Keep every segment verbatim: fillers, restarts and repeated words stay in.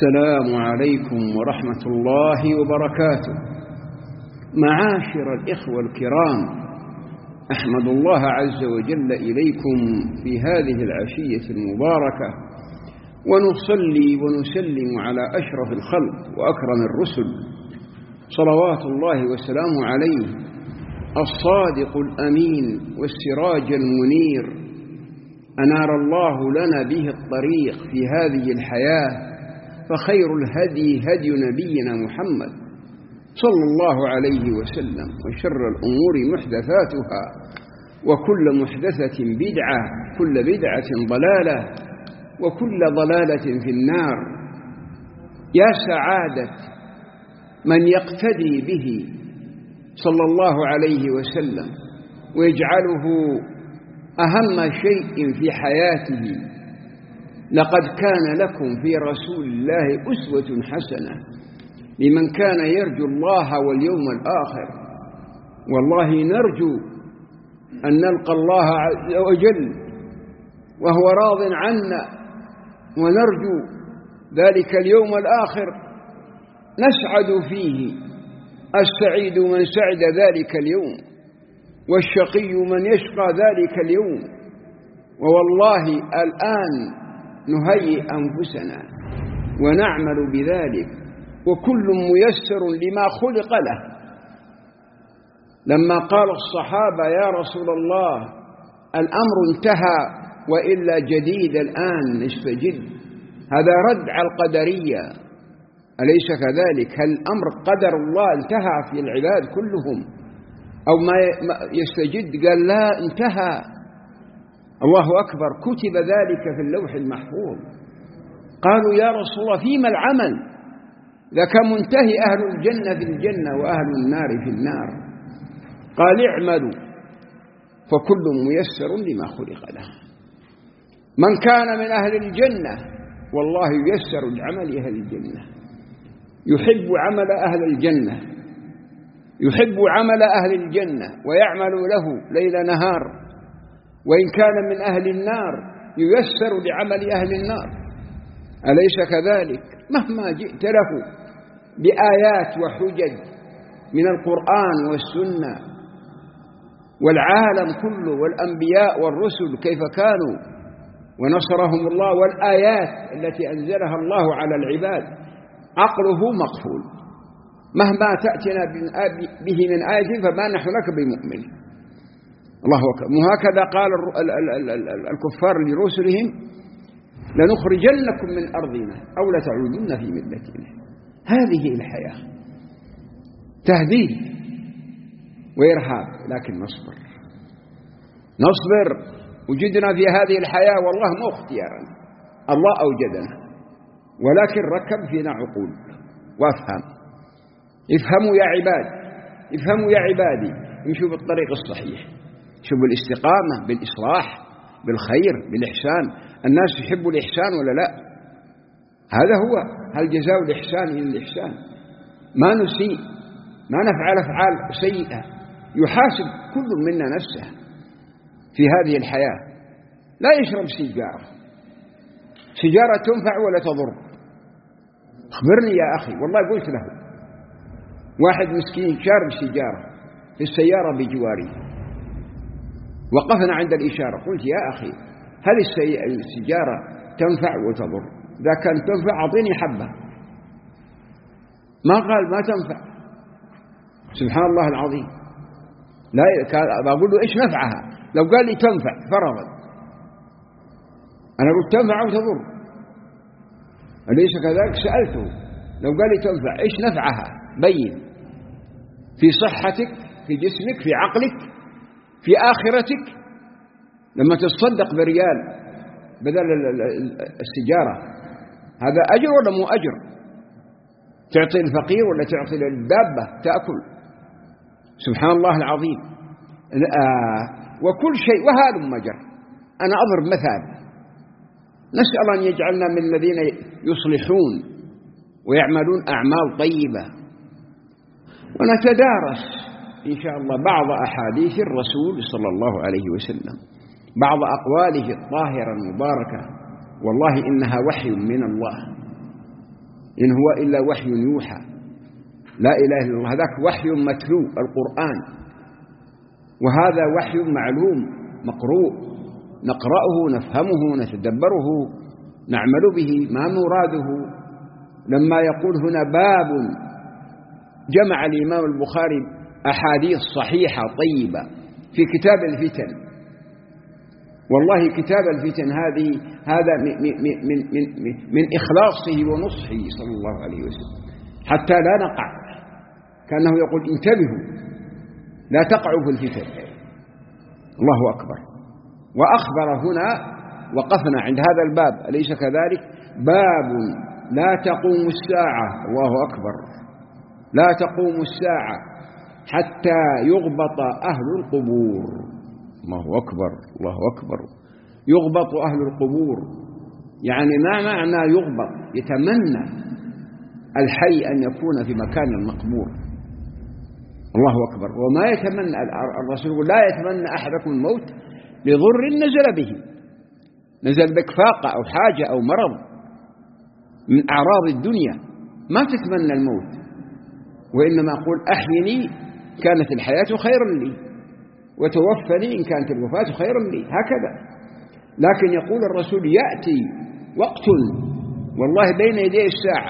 السلام عليكم ورحمة الله وبركاته. معاشر الإخوة الكرام، أحمد الله عز وجل إليكم في هذه العشية المباركة، ونصلي ونسلم على أشرف الخلق وأكرم الرسل صلوات الله وسلامه عليه، الصادق الأمين والسراج المنير، أنار الله لنا به الطريق في هذه الحياة، فخير الهدي هدي نبينا محمد صلى الله عليه وسلم، وشر الأمور محدثاتها، وكل محدثة بدعة، كل بدعة ضلالة، وكل ضلالة في النار. يا سعادة من يقتدي به صلى الله عليه وسلم ويجعله أهم شيء في حياته. لقد كان لكم في رسول الله أسوة حسنة لمن كان يرجو الله واليوم الآخر. والله نرجو أن نلقى الله عز وجل وهو راض عنا، ونرجو ذلك اليوم الآخر نسعد فيه. السعيد من سعد ذلك اليوم، والشقي من يشقى ذلك اليوم. ووالله الآن نهيئ أنفسنا ونعمل بذلك، وكل ميسر لما خلق له. لما قال الصحابة يا رسول الله الأمر انتهى وإلا جديد الآن نستجد، هذا رد على القدرية، أليس كذلك؟ هل الأمر قدر الله انتهى في العباد كلهم أو ما يستجد؟ قال لا، انتهى. الله أكبر، كتب ذلك في اللوح المحفوظ. قالوا يا رسول الله فيما العمل؟ ذاك منتهي، أهل الجنة في الجنة وأهل النار في النار. قال اعملوا فكل ميسر لما خلق له. من كان من أهل الجنة والله ييسر لعمل أهل الجنة، يحب عمل أهل الجنة، يحب عمل أهل الجنة ويعمل له ليل نهار. وإن كان من أهل النار ييسر لعمل أهل النار، أليس كذلك؟ مهما جئت له بآيات وحجج من القرآن والسنة، والعالم كله والأنبياء والرسل كيف كانوا ونصرهم الله، والآيات التي أنزلها الله على العباد، عقله مقفول. مهما تأتنا به من آية فما نحن لك بمؤمن. الله أكبر. وهكذا قال الكفار لرسلهم لنخرجنكم من أرضنا أو لتعودن في ملتنا. هذه الحياة تهديد وإرهاب، لكن نصبر نصبر. وجدنا في هذه الحياة والله مو اختيارا، الله أوجدنا، ولكن ركب فينا عقول وافهم. افهموا يا عباد، افهموا يا عبادي، امشوا بالطريق الصحيح، شوفوا الاستقامة بالإصلاح بالخير بالإحسان. الناس يحبوا الإحسان ولا لا؟ هذا هو، هل جزاء الإحسان إلا الإحسان؟ ما نسيء، ما نفعل أفعال سيئة. يحاسب كل منا نفسه في هذه الحياة. لا يشرب سيجارة، سيجارة تنفع ولا تضر؟ أخبرني يا أخي. والله قلت له واحد مسكين شارب سيجارة في السيارة بجواري، وقفنا عند الإشارة، قلت يا أخي هل السيجارة تنفع وتضر؟ إذا كانت تنفع أعطيني حبة. ما قال ما تنفع. سبحان الله العظيم. لا بقول له إيش نفعها؟ لو قال لي تنفع فرضا، أنا قلت تنفع وتضر، أليس كذلك؟ سألته لو قال لي تنفع إيش نفعها؟ بين في صحتك، في جسمك، في عقلك، في آخرتك. لما تصدق بريال بدل السجارة، هذا أجر ولا مو أجر؟ تعطي الفقير ولا تعطي الدابة تأكل؟ سبحان الله العظيم. آه وكل شيء وهذا مجر. أنا أضرب مثال، نسأل أن يجعلنا من الذين يصلحون ويعملون أعمال طيبة، ونتدارس إن شاء الله بعض أحاديث الرسول صلى الله عليه وسلم، بعض أقواله الطاهرة المباركة. والله إنها وحي من الله. إن هو إلا وحي يوحى، لا إله إلا الله. هذاك وحي متلو القرآن، وهذا وحي معلوم مقروء، نقرأه نفهمه نتدبره نعمل به. ما مراده لما يقول هنا باب جمع الإمام البخاري أحاديث صحيحة طيبة في كتاب الفتن؟ والله كتاب الفتن هذه هذا من, من, من, من, من إخلاصه ونصحه صلى الله عليه وسلم، حتى لا نقع. كأنه يقول انتبهوا لا تقعوا في الفتن. الله أكبر. وأخبر هنا، وقفنا عند هذا الباب أليس كذلك؟ باب لا تقوم الساعة، الله أكبر، لا تقوم الساعة حتى يغبط أهل القبور. الله أكبر، الله أكبر. يغبط أهل القبور يعني ما معنى يغبط؟ يتمنى الحي أن يكون في مكان المقبور. الله أكبر. وما يتمنى الرسول يقول لا يتمنى أحدكم الموت لضر نزل به، نزل بك فاقة أو حاجة أو مرض من أعراض الدنيا، ما تتمنى الموت، وإنما أقول أحيني كانت الحياة خيرا لي، وتوفني إن كانت الوفاة خيرا لي، هكذا. لكن يقول الرسول يأتي وقت والله بين يدي الساعة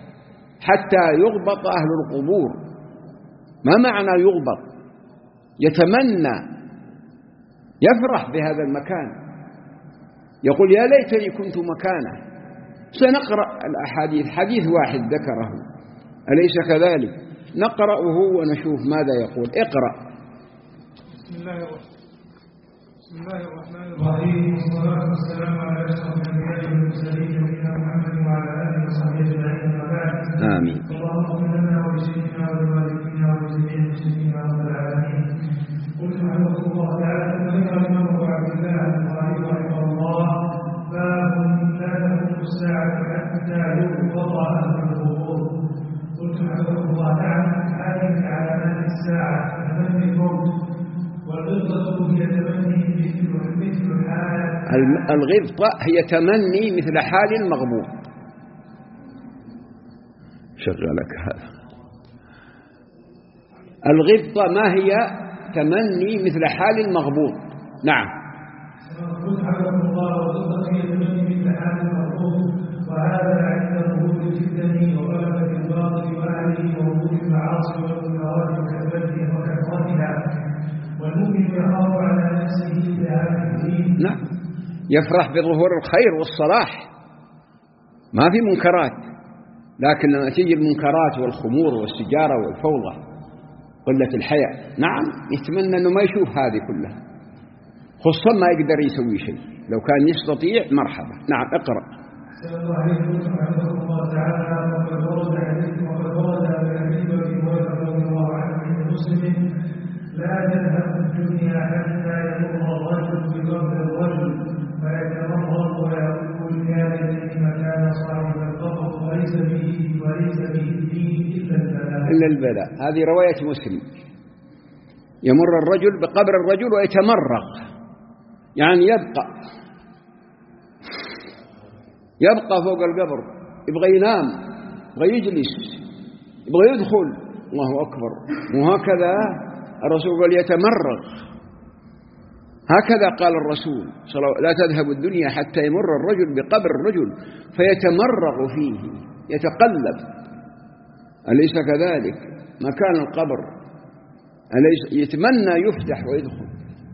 حتى يغبط أهل القبور. ما معنى يغبط؟ يتمنى، يفرح بهذا المكان، يقول يا ليتني كنت مكانه. سنقرأ الأحاديث، حديث واحد ذكره أليس كذلك؟ نقرأه ونشوف ماذا يقول. اقرأ. بسم الله بسم الله الرحمن الرحيم، والصلاة والسلام على أشرف الأنبياء والمرسلين نبينا محمد وعلى آله وصحبه أجمعين، أما بعد. آمين. اللهم اغفر لنا ولشيخنا ولوالدينا ولجميع المسلمين رب العالمين. قلت رحمه الله تعالى: ذكر الإمام أبو عبد الله البخاري رحمه الله باب لا تقوم الساعة حتى يغبط أهل القبور. قلت رحمه الله: نعم، هذه من علامات الساعة تمني الموت، والغبطة هي تمني مثل مثل حال الغبطة هي تمني مثل حال المغبوط. شغلك هذا. الغبطة ما هي؟ تمني مثل حال المغبوط. نعم. قلت رحمه الله: والغبطة هي تمني مثل حال المغبوط، وهذا عند ظهور الفتن وغلبة الباطل وأهله ووجود المعاصي والمنكرات وكثرتها وكثرتها. والمؤمن يخاف على نفسه بهذا الدين. نعم، يفرح بظهور الخير والصلاح، ما في منكرات، لكن لما تيجي المنكرات والخمور والسجارة والفوضى قلة الحياء، نعم يتمنى أنه ما يشوف هذه كلها، خصوصا ما يقدر يسوي شيء. لو كان يستطيع مرحبا. نعم، اقرأ. صلى الله عليه وسلم رحمه الله تعالى: وقد ورد حديث وقد ورد بالحديث وفي رضي الله عنه عند مسلم: لا تذهب الدنيا حتى يمر الرجل بقبر الرجل فيتمرغ ويقول يا ليتني مكان صاحب القبر وليس به وليس به الدين الا البلاء. الا البلاء. هذه رواية مسلم. يمر الرجل بقبر الرجل ويتمرغ، يعني يبقى يبقى فوق القبر، يبغى ينام، يبغى يجلس، يبغى يدخل. الله أكبر. وهكذا الرسول قال يتمرغ، هكذا قال الرسول صلى الله عليه وسلم: لا تذهب الدنيا حتى يمر الرجل بقبر الرجل فيتمرغ فيه، يتقلب. أليس كذلك؟ مكان القبر أليس يتمنى يفتح ويدخل،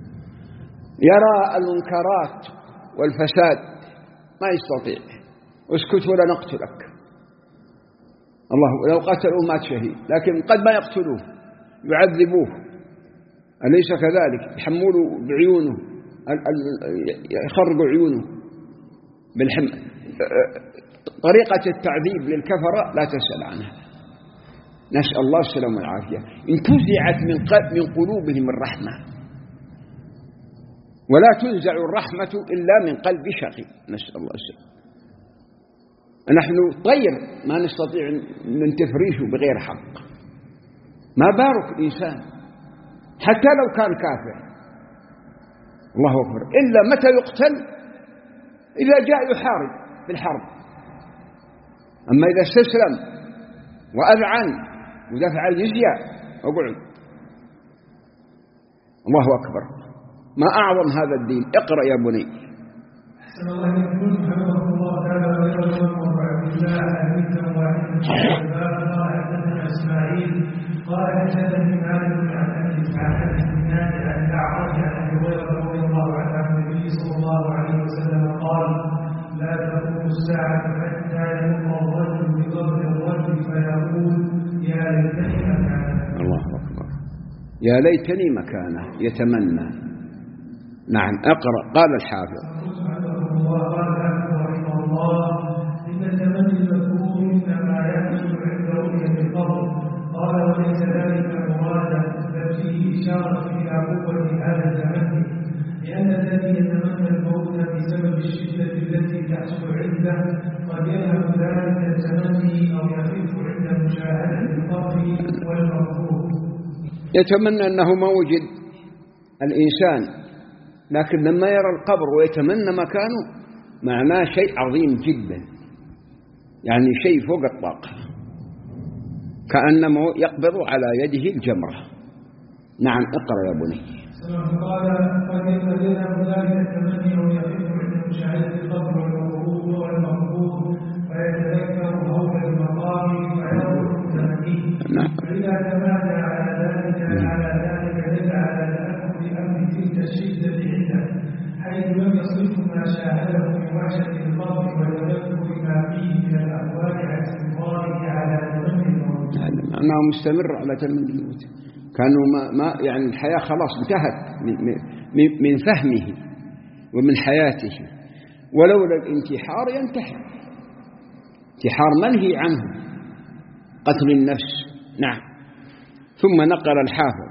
يرى المنكرات والفساد ما يستطيع. اسكت ولا نقتلك. الله لو قتلوه مات شهيد، لكن قد ما يقتلوه، يعذبوه. أليس كذلك؟ يحملوا بعيونه، يخرجوا عيونه بالحم. طريقة التعذيب للكفرة لا تسأل عنها، نسأل الله السلامة والعافية. انتزعت من قلب من قلوبهم الرحمة، ولا تنزع الرحمة إلا من قلب شقي، نسأل الله السلامة. نحن طير ما نستطيع أن تفريشه بغير حق، ما بارك الإنسان حتى لو كان كافر. الله أكبر. إلا متى يقتل؟ إذا جاء يحارب بالحرب، أما إذا استسلم وأذعن ودفع الجزية أقعد. الله أكبر، ما أعظم هذا الدين. اقرأ يا بني. أحسن الله إليكم. حفظه الله تعالى ويرحمه وعبد الله حديثا واحدا قال حدثنا إسماعيل قال حدثني مالك عن أبي إسحاق بن نافع عن الأعرج عن أبي هريرة رضي الله عنه عن النبي صلى الله عليه وسلم قال: لا تقوم الساعة حتى يلقى الرجل بقبر الرجل فيقول: يا ليتني مكانه. الله أكبر، يا ليتني مكانه، يتمنى. نعم، اقرأ. قال الحافظ قال رحمه الله: إن التمني المذكور إنما يحصل عند رؤية القبر. قال: وليس ذلك مرادا، بل فيه إشارة إلى قوة هذا التمني، لأن الذي يتمنى الموت بسبب الشدة التي تحصل عنده قد يذهب ذلك التمني أو يخف عند مشاهدة القبر والمكروه. يتمنى أنه ما وجد الإنسان، لكن لما يرى القبر ويتمنى مكانه معناه شيء عظيم جدا، يعني شيء فوق الطاقة، كأنه يقبض على يده الجمرة. نعم، اقرأ يا بني. قال: قد يذهب ذلك التمني أو يخف عند مشاهدة القبر والمكروه والمكروه فيتذكر هول المقام فيروح التمني. فإذا تمادى على ذلك على ذلك دل على تأكد أمر تلك الشدة عنده، حيث لم يصرف ما شاهده من وحشة القبر وتذكر ما فيه من الأقوال عن استمراره على تمني الموت. أنه مستمر على تمني الموت، كانوا ما, ما يعني الحياة خلاص انتهت من, من, من فهمه ومن حياته، ولولا الانتحار ينتحر، انتحار منهي عنه، قتل النفس. نعم. ثم نقل الحافظ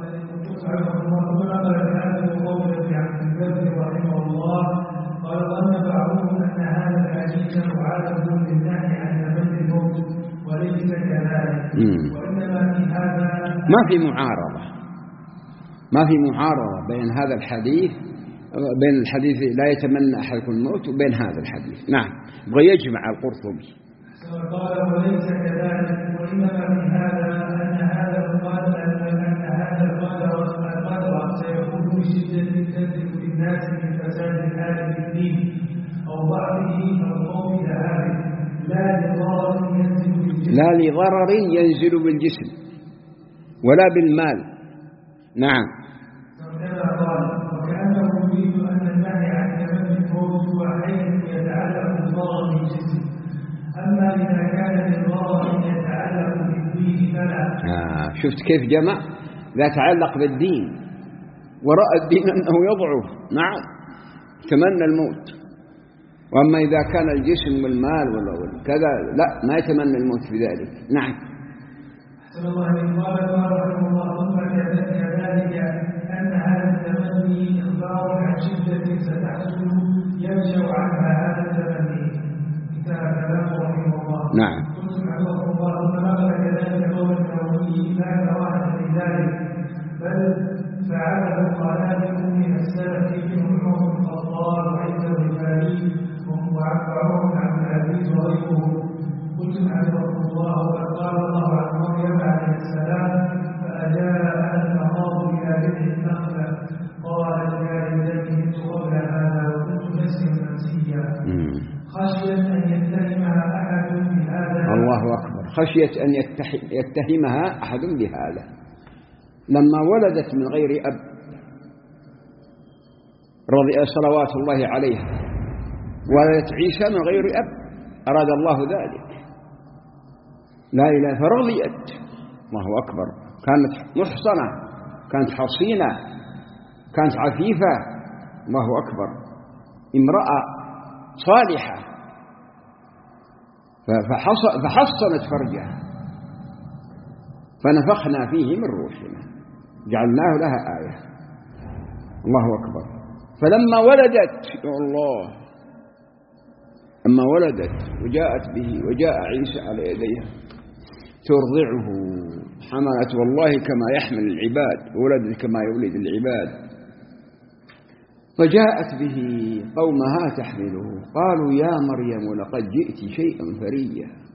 قال: ظن بعضهم أن هذا الحديث معاتب للنهي عن تمني الموت، وليس كذلك، وإنما في هذا ما في معارضة، ما في معارضة بين هذا الحديث، بين الحديث لا يتمنى أحدكم الموت وبين هذا الحديث. نعم، بغى يجمع القرطبي. قال: وليس كذلك، وإنما في هذا أن هذا القدر أن هذا القدر القدر سيكون بشدة تنزل بالناس من فساد الحال في الدين أو ضعفه أو خوف ذهابه، لا لضرر ينزل بالجسم لا لضرر ينزل بالجسم ولا بالمال. نعم. كما قال: وكأنه يريد أن النهي عن تمني الموت هو حيث يتعلق بالضرر بالجسم، أما إذا كان للضرر يتعلق بالدين فلا. آه شفت كيف جمع؟ لا يتعلق بالدين، ورأى الدين أنه يضعف. نعم، تمنى الموت. وأما إذا كان الجسم والمال ولا كذا لا، ما يتمنى الموت بذلك. نعم. صلى الله عليه وسلم قال رحمه الله: ثم كذلك أن هذا التمني إخبار عن شدة ستحصل ينشأ عنها هذا التمني. انتهى كلامه رحمه الله. نعم. قلت حفظه الله: ثم نقل كذلك قول النووي: لا كراهة في ذلك، بل فعله خلائق من السلف منهم عمر بن الخطاب وعيسى الرفاعي وعمر بن عبد العزيز وغيرهم. قلت حفظه الله: وقد قال الله عن مريم عليه السلام: فأجاء المخاض إلى جذع النخلة قالت يا ليتني مت قبل هذا وكنت نسيا منسيا، خشية أن يتهمها أحد بهذا. الله أكبر، خشية أن يتهمها أحد بهذا. لما ولدت من غير أب رضي صلوات الله عليها، ولدت عيسى من غير أب، أراد الله ذلك، لا إله، فرضيت. الله أكبر، كانت محصنة، كانت حصينة، كانت عفيفة. الله أكبر، امرأة صالحة، فحصنت فرجها، فنفخنا فيه من روحنا جعلناه لها آية. الله أكبر. فلما ولدت يا الله، لما ولدت وجاءت به وجاء عيسى على يديها ترضعه، حملت والله كما يحمل العباد، ولدت كما يولد العباد. فجاءت به قومها تحمله، قالوا يا مريم لقد جئت شيئا فريا.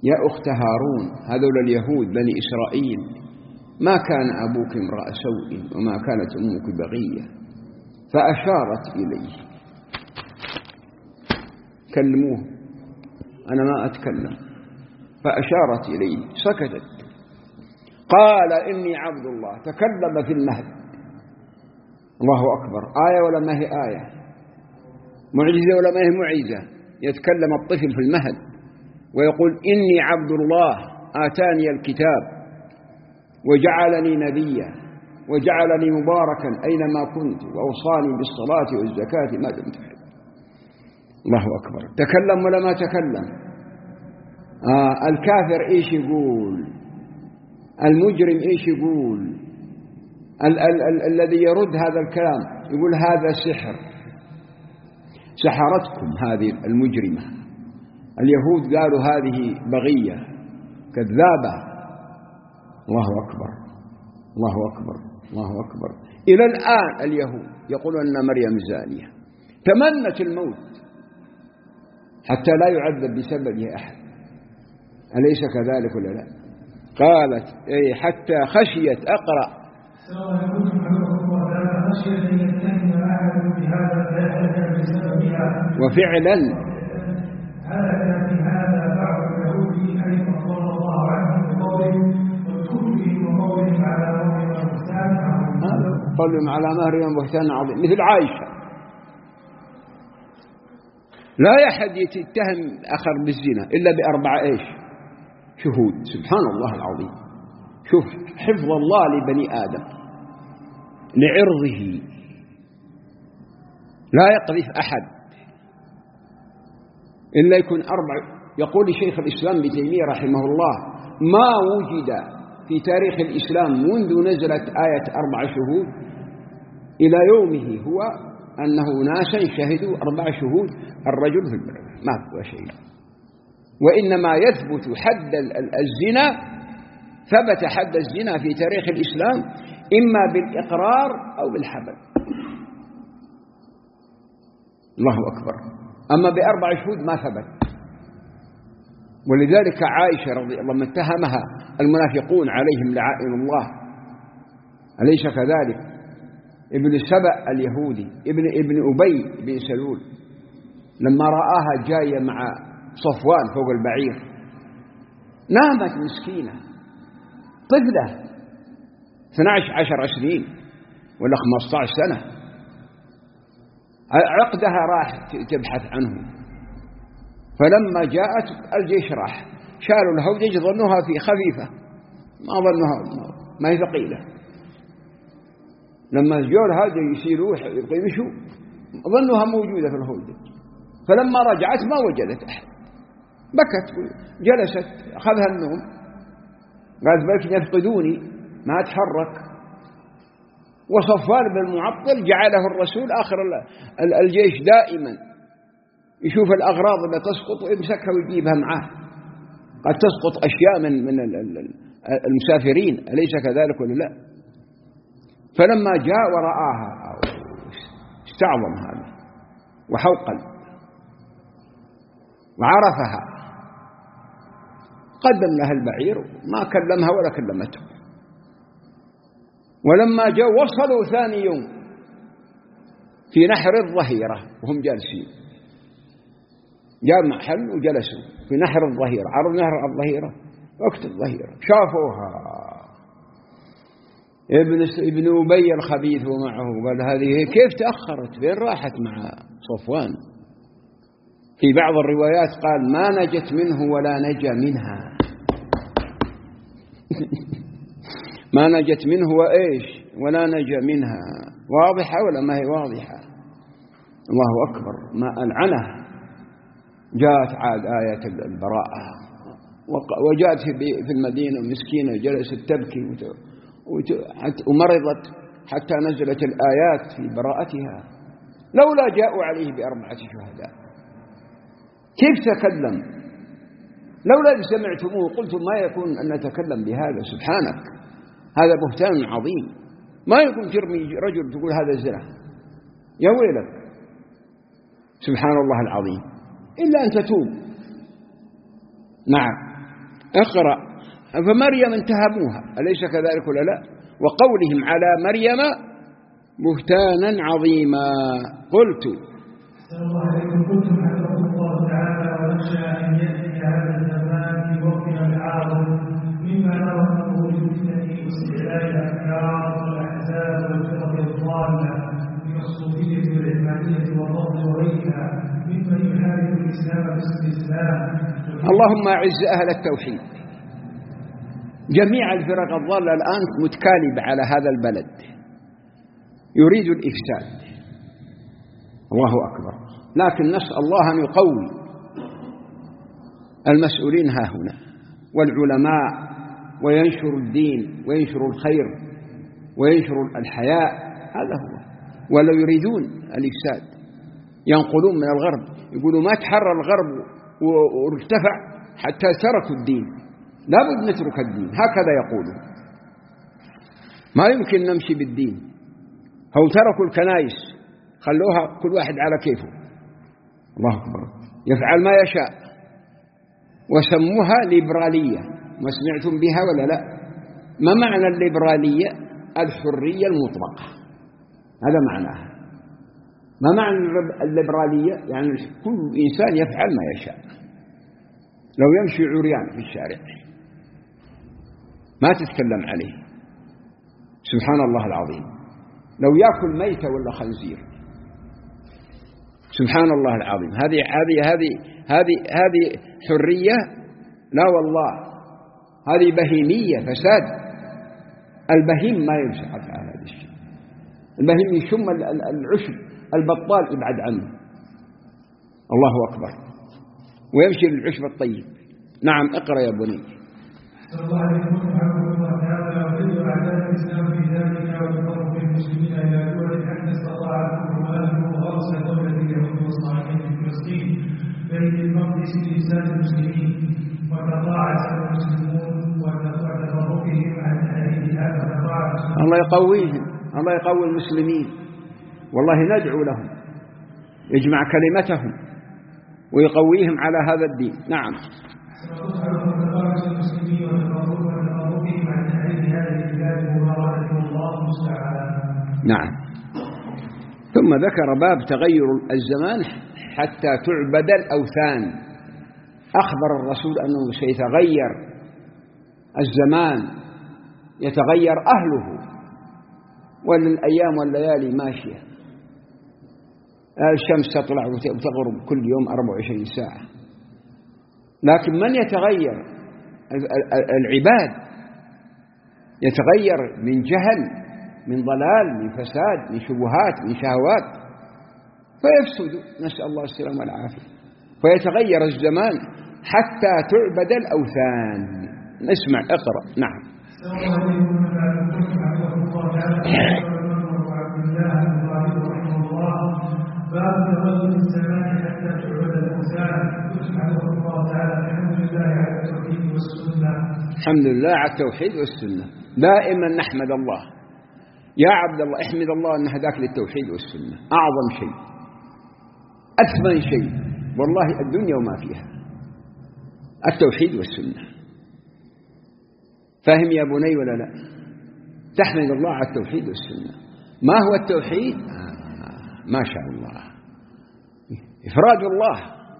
يا أخت هارون، هذول اليهود بني إسرائيل، ما كان أبوك امرأ سوء وما كانت أمك بغية. فأشارت إليه. كلموه، أنا ما أتكلم. فأشارت إليه، سكتت. قال إني عبد الله. تكلم في المهد. الله أكبر. آية ولا ما هي آية؟ معجزة ولا ما هي معجزة؟ يتكلم الطفل في المهد ويقول إني عبد الله آتاني الكتاب وجعلني نبيا وجعلني مباركا أينما كنت وأوصاني بالصلاة والزكاة ما دمت حي. الله أكبر. تكلم ولا ما تكلم؟ آه الكافر إيش يقول؟ المجرم إيش يقول؟ ال ال ال الذي يرد هذا الكلام يقول هذا سحر، سحرتكم هذه المجرمة. اليهود قالوا هذه بغية كذابة. الله أكبر، الله أكبر، الله أكبر. إلى الآن اليهود يقولون أن مريم زانية. تمنت الموت حتى لا يعذب بسببه أحد. أليس كذلك ولا لا؟ قالت أي حتى خشيت. أقرأ. وفعلا قولهم على مريم بهتان عظيم مثل عائشة. لا أحد يتهم آخر بالزنا إلا بأربعة إيش شهود. سبحان الله العظيم. شوف حفظ الله لبني آدم لعرضه، لا يقذف أحد إلا يكون أربع. يقول شيخ الإسلام ابن تيمية رحمه الله ما وجد في تاريخ الإسلام منذ نزلت آية أربع شهود إلى يومه هو أنه ناسا شهدوا أربع شهود الرجل في البلد، ما هو شيء. وإنما يثبت حد الزنا، ثبت حد الزنا في تاريخ الإسلام إما بالإقرار أو بالحبل. الله أكبر. أما بأربع شهود ما ثبت. ولذلك عائشة رضي الله عنها اتهمها المنافقون عليهم لعائن الله. أليس كذلك؟ ابن سبأ اليهودي ابن ابن أبي بن سلول لما رآها جاية مع صفوان فوق البعير نامت مسكينة طفلة اثنتي عشرة سنين ولا خمسة عشر سنة، عقدها راح تبحث عنه. فلما جاءت الجيش راح شالوا الهودج ظنوها في خفيفة، ما ظنوها ما هي ثقيلة. لما جاءوا الهودج يسيروا يمشوا ظنوها موجودة في الهودج. فلما رجعت ما وجدت أحد، بكت جلست أخذها النوم، قالت بلك يفقدوني ما أتحرك. وصفوان بن معطل جعله الرسول آخر الجيش دائما يشوف الأغراض اللي تسقط ويمسكها ويجيبها معاه. قد تسقط أشياء من من المسافرين، أليس كذلك ولا لا؟ فلما جاء ورآها استعظم هذا وحوقل وعرفها، قدم لها البعير ما كلمها ولا كلمته. ولما جاء وصلوا ثاني يوم في نحر الظهيرة وهم جالسين، جاء محل وجلسوا في نحر الظهيرة. عرض نحر الظهيرة وقت الظهيرة شافوها. ابن ابن أبي الخبيث ومعه قال هذه كيف تأخرت؟ فين راحت مع صفوان؟ في بعض الروايات قال ما نجت منه ولا نجا منها. ما نجت منه وإيش ولا نجا منها. واضحة ولا ما هي واضحة؟ الله أكبر. ما ألعنه. جاءت عاد آية البراءة وجاءت في المدينة مسكينة جلست تبكي ومرضت حتى نزلت الآيات في براءتها. لولا جاءوا عليه بأربعة شهداء. كيف تكلم؟ لولا إذ سمعتموه قلتم ما يكون أن نتكلم بهذا، سبحانك هذا بهتان عظيم. ما يكون ترمي رجل تقول هذا زنا، يا ويلك. سبحان الله العظيم. إلا أن تتوب. نعم اقرأ. فمريم انتهموها، أليس كذلك ولا لا؟ وقولهم على مريم بهتانا عظيما. قلت الله عليكم كنتم حفظه الله تعالى ونخشى أن يأتي هذا الزمان في وقتنا الحاضر مما نرى من وجود الفتن واستعلاء الأفكار والأحزاب والفرق الضالة من الصوفية والعلمانية والرفض وغيرها ممن يحارب الإسلام باسم الإسلام. اللهم أعز أهل التوحيد. جميع الفرق الضالة الآن متكالبة على هذا البلد، يريد الإفساد. الله أكبر. لكن نسأل الله أن يقوي المسؤولين ها هنا والعلماء، وينشر الدين وينشر الخير وينشر الحياء. هذا هو. ولو يريدون الإفساد ينقلون من الغرب، يقولوا ما تحرر الغرب وارتفع حتى تركوا الدين، لا بد نترك الدين، هكذا يقولون. ما يمكن نمشي بالدين. هو تركوا الكنائس، خلوها كل واحد على كيفه. الله أكبر. يفعل ما يشاء. وسموها ليبرالية. ما سمعتم بها ولا لا؟ ما معنى الليبرالية؟ الحرية المطلقة، هذا معناها. ما معنى الليبرالية؟ يعني كل إنسان يفعل ما يشاء. لو يمشي عريان في الشارع ما تتكلم عليه، سبحان الله العظيم. لو يأكل ميتة ولا خنزير، سبحان الله العظيم. هذه هذه هذه هذه هذه حرية؟ لا والله، هذه بهيمية، فساد. البهيم ما يمشي على هذا الشيء. البهيم يشم العشب، البطال يبعد عنه. الله أكبر. ويمشي للعشب الطيب. نعم اقرأ يا بني. الله عليكم ورحمة الله تعالى. ويريد أعداء الإسلام في ذلك ويفرق المسلمين إلى دول حتى استطاع الكفر وأرسل دولة اليهود والصالحين في فلسطين بين المقدس لإسلام المسلمين، وتضاعف المسلمون وتفرقهم عن أهلها فتضاعف. الله يقويهم، الله يقوي المسلمين، والله ندعو لهم يجمع كلمتهم ويقويهم على هذا الدين. نعم. نعم. ثم ذكر باب تغير الزمان حتى تعبد الأوثان. أخبر الرسول أنه سيتغير الزمان، يتغير أهله، والأيام والليالي ماشية. الشمس تطلع وتغرب كل يوم أربع وعشرين ساعة. لكن من يتغير؟ العباد. يتغير من جهل، من ضلال، من فساد، من شبهات، من شهوات، فيفسد. نسأل الله السلامة والعافية. فيتغير الزمان حتى تعبد الأوثان. نسمع اقرأ. نعم. باب تغير الزمان حتى تعبد الأوثان. سبحانه الله تعالى. الحمد لله على التوحيد والسنة. الحمد لله على التوحيد والسنة. دائما نحمد الله يا عبد الله. احمد الله أن هداك للتوحيد والسنة. أعظم شيء، أثمن شيء والله الدنيا وما فيها، التوحيد والسنة. فاهم يا بني ولا لا؟ تحمد الله على التوحيد والسنة. ما هو التوحيد؟ آه ما شاء الله، إفراد الله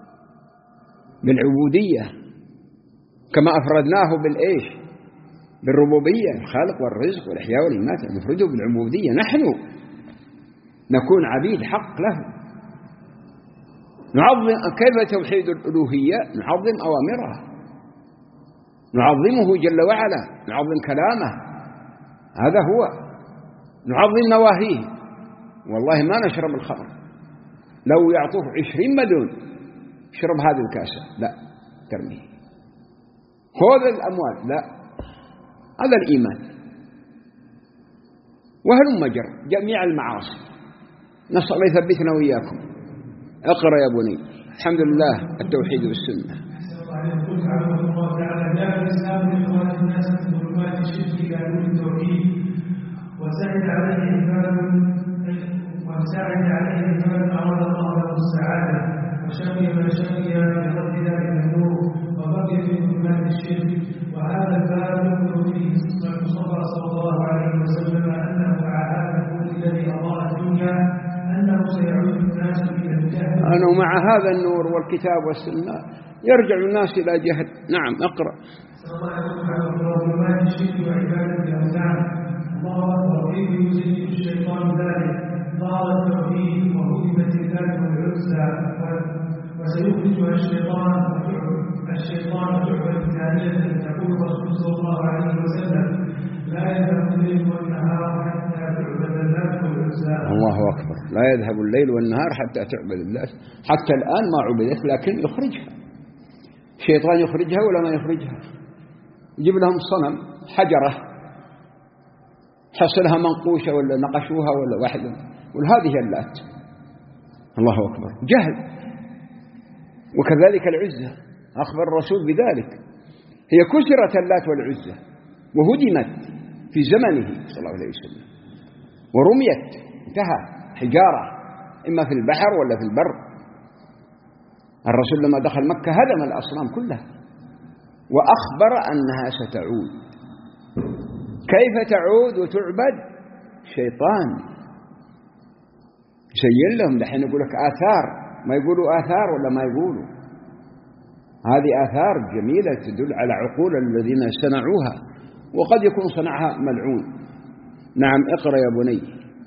بالعبودية كما أفردناه بالإيش؟ بالربوبية، الخالق والرزق والإحياء والإماتة. نفرده بالعبودية. نحن نكون عبيد حق له. نعظم. كيف توحيد الألوهية؟ نعظم أوامره، نعظمه جل وعلا، نعظم كلامه، هذا هو. نعظم نواهيه. والله ما نشرب الخمر، لو يعطوه عشرين مليون اشرب هذه الكاسة، لا ترميه. خذ الأموال، لا. هذا الإيمان. وهل مجر جميع المعاصي. نسأل الله يثبتنا وإياكم. اقرأ يا بني. الحمد لله التوحيد والسنة. الله تعالى. جاء الإسلام لإخوان الناس من ظلمات الشرك إلى نور التوحيد، وسعد عليه عباد وسعد عليه عباد أراد الله له السعادة، وشقي من شقي برد ذلك النور، وبقي في ظلمات الشرك. وهذا الباب يقول فيه المصطفى صلى الله عليه وسلم أنه مع هذا النور الذي أضاء الدنيا أنه سيعود الناس إلى الجهل. أنه مع هذا النور والكتاب والسنة يرجع الناس إلى جهل. نعم اقرأ. ظلمات الشرك وعبادة الأوثان. الله أكبر. كيف يزيد الشيطان ذلك؟ ظهر التوحيد وهدمت الذات والعزى وسيخرجها الشيطان الشيطان تعبد ثانية. تقول الرسول صلى الله عليه وسلم لا يذهب الليل والنهار حتى تعبد اللات والعزى. الله أكبر. لا يذهب الليل والنهار حتى تعبد اللات. حتى الآن ما عبدت لكن يخرجها الشيطان، يخرجها ولا ما يخرجها؟ يجيب لهم صنم حجرة حصلها منقوشة ولا نقشوها ولا واحدة وهذه اللات. الله أكبر. جهل. وكذلك العزة أخبر الرسول بذلك. هي كسرت اللات والعزة وهدمت في زمنه صلى الله عليه وسلم ورميت، انتهى حجارة إما في البحر ولا في البر. الرسول لما دخل مكة هدم الأصنام كلها وأخبر أنها ستعود. كيف تعود وتعبد؟ شيطان يسير لهم. دحين يقول لك آثار، ما يقولوا آثار ولا ما يقولوا. هذه آثار جميلة تدل على عقول الذين صنعوها، وقد يكون صنعها ملعون. نعم اقرأ يا بني.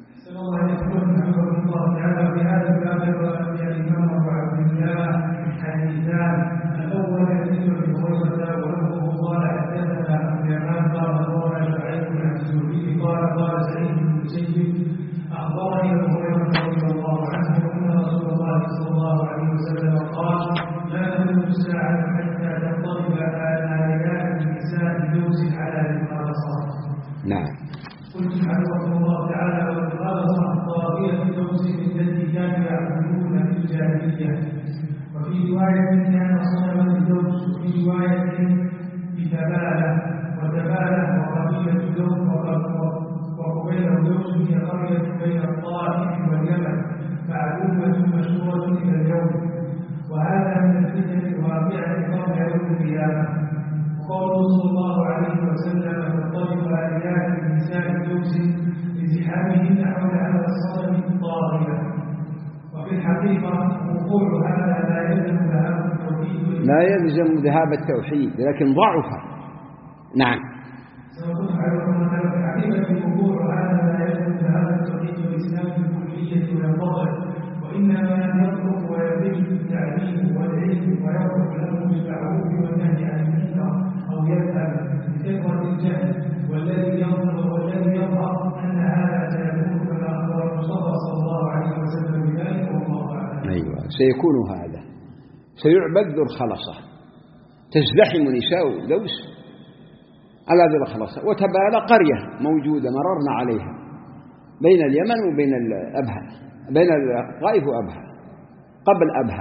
أخبرني أبو هريرة رضي الله عنه أن رسول الله صلى الله عليه وسلم قال لا تقوم الساعة حتى تنضرب آليات النساء بلوز على المخالصة. نعم. قلت حفظه الله تعالى والمخالصة طاغية اللوز التي كانوا يعبدون في الجاهلية. وفي رواية كان صنما اللوز، وفي رواية بتبالة وتبالة وقبيلة اللوز وقبيل اللوز هي قرية بين الطائف واليمن معلومة مشهورة إلى اليوم. وهذا من الفتن الواقعة قبل يوم القيامة. وقوله صلى الله عليه وسلم تطلب آليات النساء اللوز لزحامهن حول هذا الصنم الطاغية. وفي الحقيقة وقوع هذا لا يلزم ذهاب التوحيد لا يلزم ذهاب التوحيد لكن ضعف. نعم. سنقول على الحقيقة وقوع هذا لا يلزم ذهاب التوحيد والإسلام بالكلية والفضل، وإنما يطلب ويبين التعليم والعلم ويطلب له بالمعروف والنهي عن المنكر أو يذهب بكثرة الجهل والذي يظهر والذي يظهر أن هذا سيكون كما أخبر المصطفى صلى الله عليه وسلم بذلك والله أعلم. أيوة سيكون هذا. سيعبد ذو الخلصة، تزدحم نساء لوس على ذو الخلصة. وتبالى قرية موجودة مررنا عليها بين اليمن وبين الأبها، بين الطائف وأبها قبل أبها.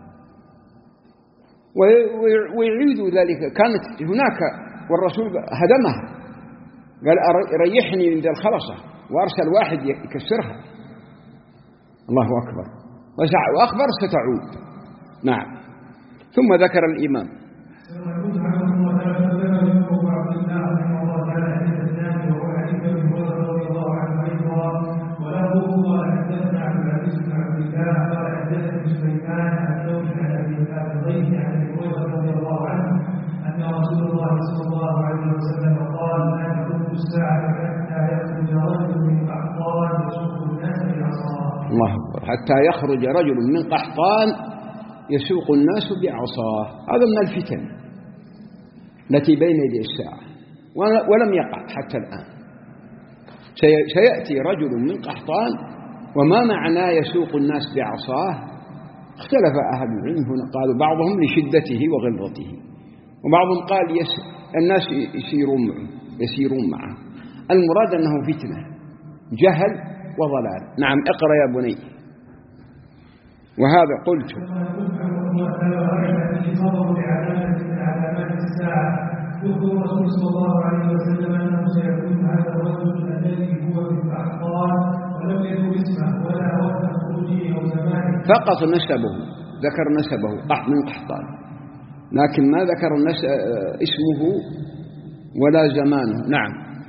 ويعيد ذلك. كانت هناك والرسول هدمها، قال ريحني من ذي الخلصة، وأرسل واحد يكسرها. الله أكبر. وأخبر ستعود. نعم. ثم ذكر الإمام الله أكبر. حتى يخرج رجل من قحطان يسوق الناس بعصاه. هذا من الفتن التي بين يدي الساعة ولم يقع حتى الآن. سيأتي رجل من قحطان، وما معنى يسوق الناس بعصاه؟ اختلف أهل العلم هنا. قالوا بعضهم لشدته وغلظته، وبعضهم قال يس الناس يسيرون معه يسيرون معه. المراد أنه فتنة جهل وضلال. نعم اقرأ يا بني. وهذا قلت يخبر الرسول صلى الله عليه وسلم أنه سيكون هذا الرجل الذي هو في الأحقاد ولم يذكر اسمه ولا وقت خروجه أو زمانه، فقط نسبه، ذكر نسبه من قحطان لكن ما ذكر اسمه ولا زمانه. نعم.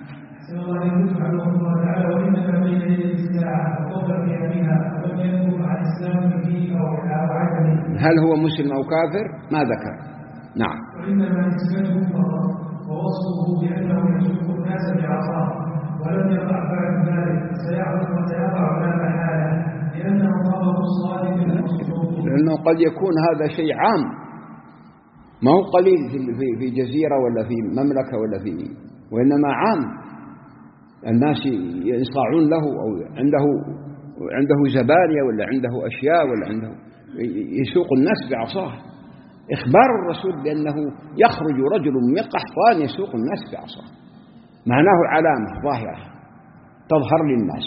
هل هو مسلم أو كافر؟ ما ذكر. نعم. وإنما نسبته فقط ووصفه بأنه يسوق الناس بعصاه ولم يقع بعد ذلك سيقع لا محالة لأنه خبر الصادق المصدوق. لأنه قد يكون هذا شيء عام ما هو قليل في جزيرة ولا في مملكة ولا في، وإنما عام الناس ينصاعون له أو عنده عنده زبانية ولا عنده أشياء ولا عنده يسوق الناس بعصاه. إخبار الرسول بأنه يخرج رجل من قحطان يسوق الناس بعصاه معناه علامة ظاهرة تظهر للناس،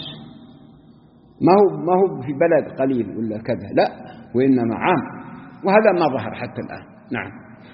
ما هو ما هو في بلد قليل ولا كذا، لا، وإنما عام، وهذا ما ظهر حتى الآن. نعم.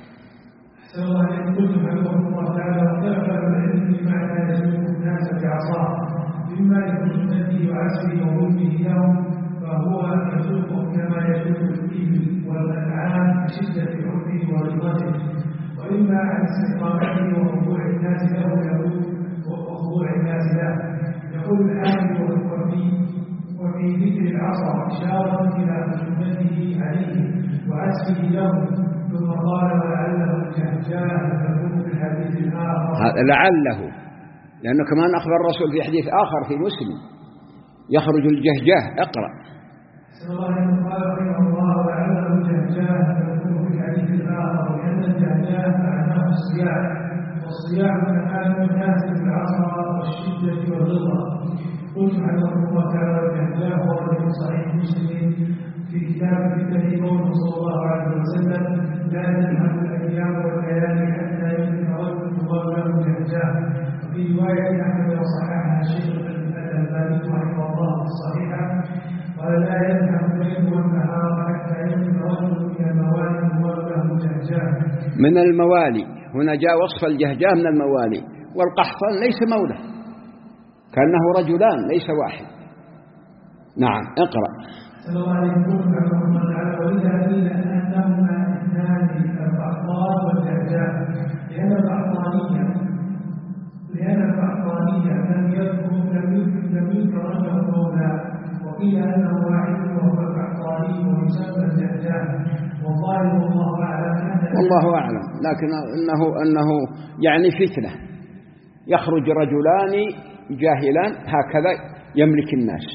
سواء يقول الله تعالى وتغفر العلم بما كان يسوق الناس بعصاه مما يكون الذي يعسر وملكه لهم فهو يسوق كما يسوق الإبل والأنعام بشدة حبه ورضته، وإما عن استقامته وخضوع الناس له وخضوع الناس له. يقول الحامل وفي وفي ذكر العصا إشارة إلى سنته عليه وعسره له، ثم قال ولعله الجهجاه تكون في الحديث الآخر. لعله، لأنه كمان أخبر الرسول في حديث آخر في مسلم يخرج الجهجاه. اقرأ. سواء قال رحمه الله ولعله الجهجاه تكون في الحديث الآخر لأن الجهجاه معناه الصياح، والصياح مكان الناس بالعصا والشدة والغلظة. قلت حفظه الله تعالى الجهجاه ورد في صحيح مسلم في كتاب الفتن قوله صلى الله عليه وسلم لا تذهب الأيام والليالي حتى يمكن رجل تقال له جهجاه. وفي رواية أحمد وصححها الشيخ الألباني رحمه الله في الصحيحة قال لا يذهب الليل والنهار حتى يمكن رجل من الموالي تقال له جهجاه. من الموالي هنا جاء وصف الجهجاه من الموالي، والقحطان ليس مولى، كأنه رجلان ليس واحد. نعم. اقرأ. سواء يكون بعضهم على ولدها إلا أنهما اثنان القحطان والجهجاه، لأن القحطانية لأن القحطانية لم يذكر لم يذكر أنه مولى، وقيل أنه واحد وهو القحطاني ويسمى الجهجاه، والله والله أعلم. والله أعلم، لكن أنه أنه يعني فتنة يخرج رجلان جاهلان هكذا يملك الناس.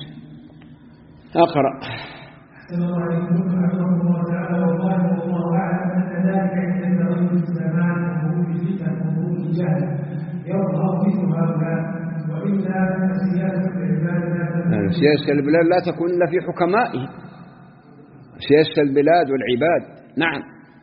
أقرأ. الله تعالى والله والله أعلم أن ذلك عند رجل الزمان وخروج الفتن وخروج الجهل يظهر مثل هؤلاء، وإلا سياسة العباد سياسة البلاد لا تكون إلا في حكمائه، سياسة البلاد والعباد. نعم.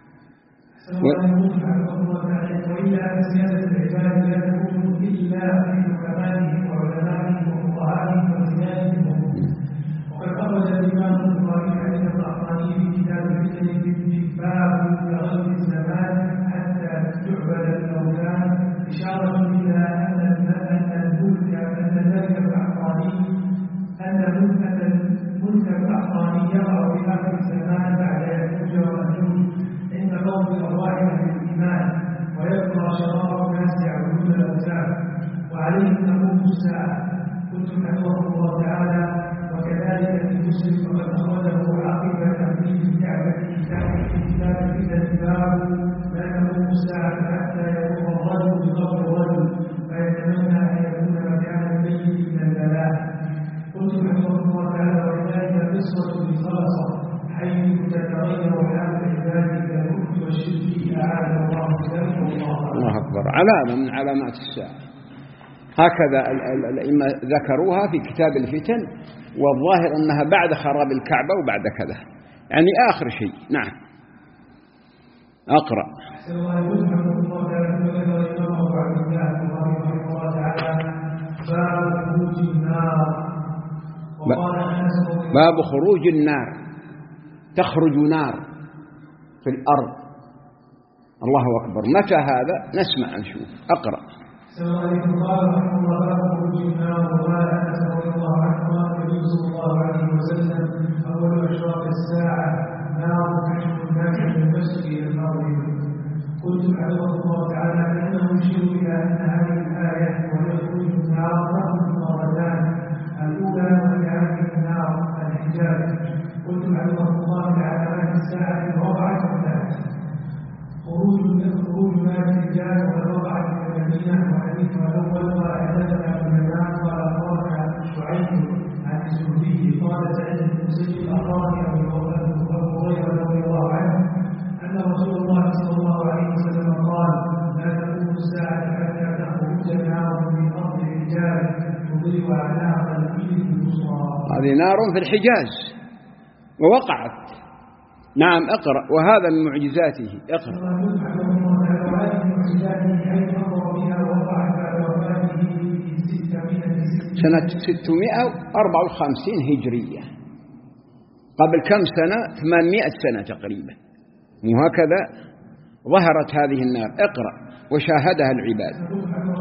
وإلا سياسة العباد لا تكون إلا في حكمائهم وعلمائهم وفقهائهم وزيادهم. وقد أخرج الإمام البخاري حديث القحطاني في كتاب الفتن في باب تغير الزمان حتى تعبد الأوثان، إشارة إلى أن الملك أن ذلك القحطاني أن الملك القحطاني يقع في آخر الزمان بعد يأجوج ومأجوج عند قوم الأرواح بالإيمان، ويبقى شرار الناس يعبدون الأوثان وعليهم تقوم الساعة. قلت حفظه الله تعالى وكذلك في مسلم فقد أخرجه عقب تحديد الكعبة في كتاب الفتن باب لا تقوم الساعة حتى يقوم الرجل بقبر الرجل فيتمنى أن يكون مكان الميت من البلاء. قلت حفظه الله تعالى وكذلك قصة الخلصة حيث تتغير حال العباد كالكفر والشرك أعاذ الله ذلك. الله أكبر، علامة من علامات الساعة. هكذا الأئمة ذكروها في كتاب الفتن، والظاهر أنها بعد خراب الكعبة وبعد كذا، يعني آخر شيء. نعم. أقرأ. باب خروج النار، تخرج نار في الأرض. الله أكبر، متى هذا؟ نسمع نشوف. أقرأ. سواء قال رحمه الله باب خروج النار وقال انس رضي الله عنه قال النبي صلى الله عليه وسلم اول اشراط الساعه نار تحشر الناس من المسجد الى المغرب. قلت حفظه الله تعالى كأنه يشير إلى أن هذه الآية ويخرج من النار تخرج مرتان، الأولى وهي هذه النار الحجاب. قلت حفظه الله تعالى عن الساعة وقعت وثلاث خروج خروج مال الرجال ووقعت في المدينة. وحديثها الأول قال حدثنا ابن ميدان قال أخبرنا شعيب عن الزهري قال سعيد بن المسيب أخبرني أبو هريرة رضي الله عنه أن رسول الله صلى الله عليه وسلم قال لا تقوم الساعة حتى تخرج نار من أرض الرجال تضيء أعناق الإبل البصرى. هذه نار في الحجاز ووقعت. نعم اقرأ. وهذا من معجزاته. اقرأ. سنة ستمائة وأربعة وخمسين هجرية، قبل كم سنة؟ ثمانمائة سنة تقريبا، وهكذا ظهرت هذه النار. اقرأ. وشاهدها العباد.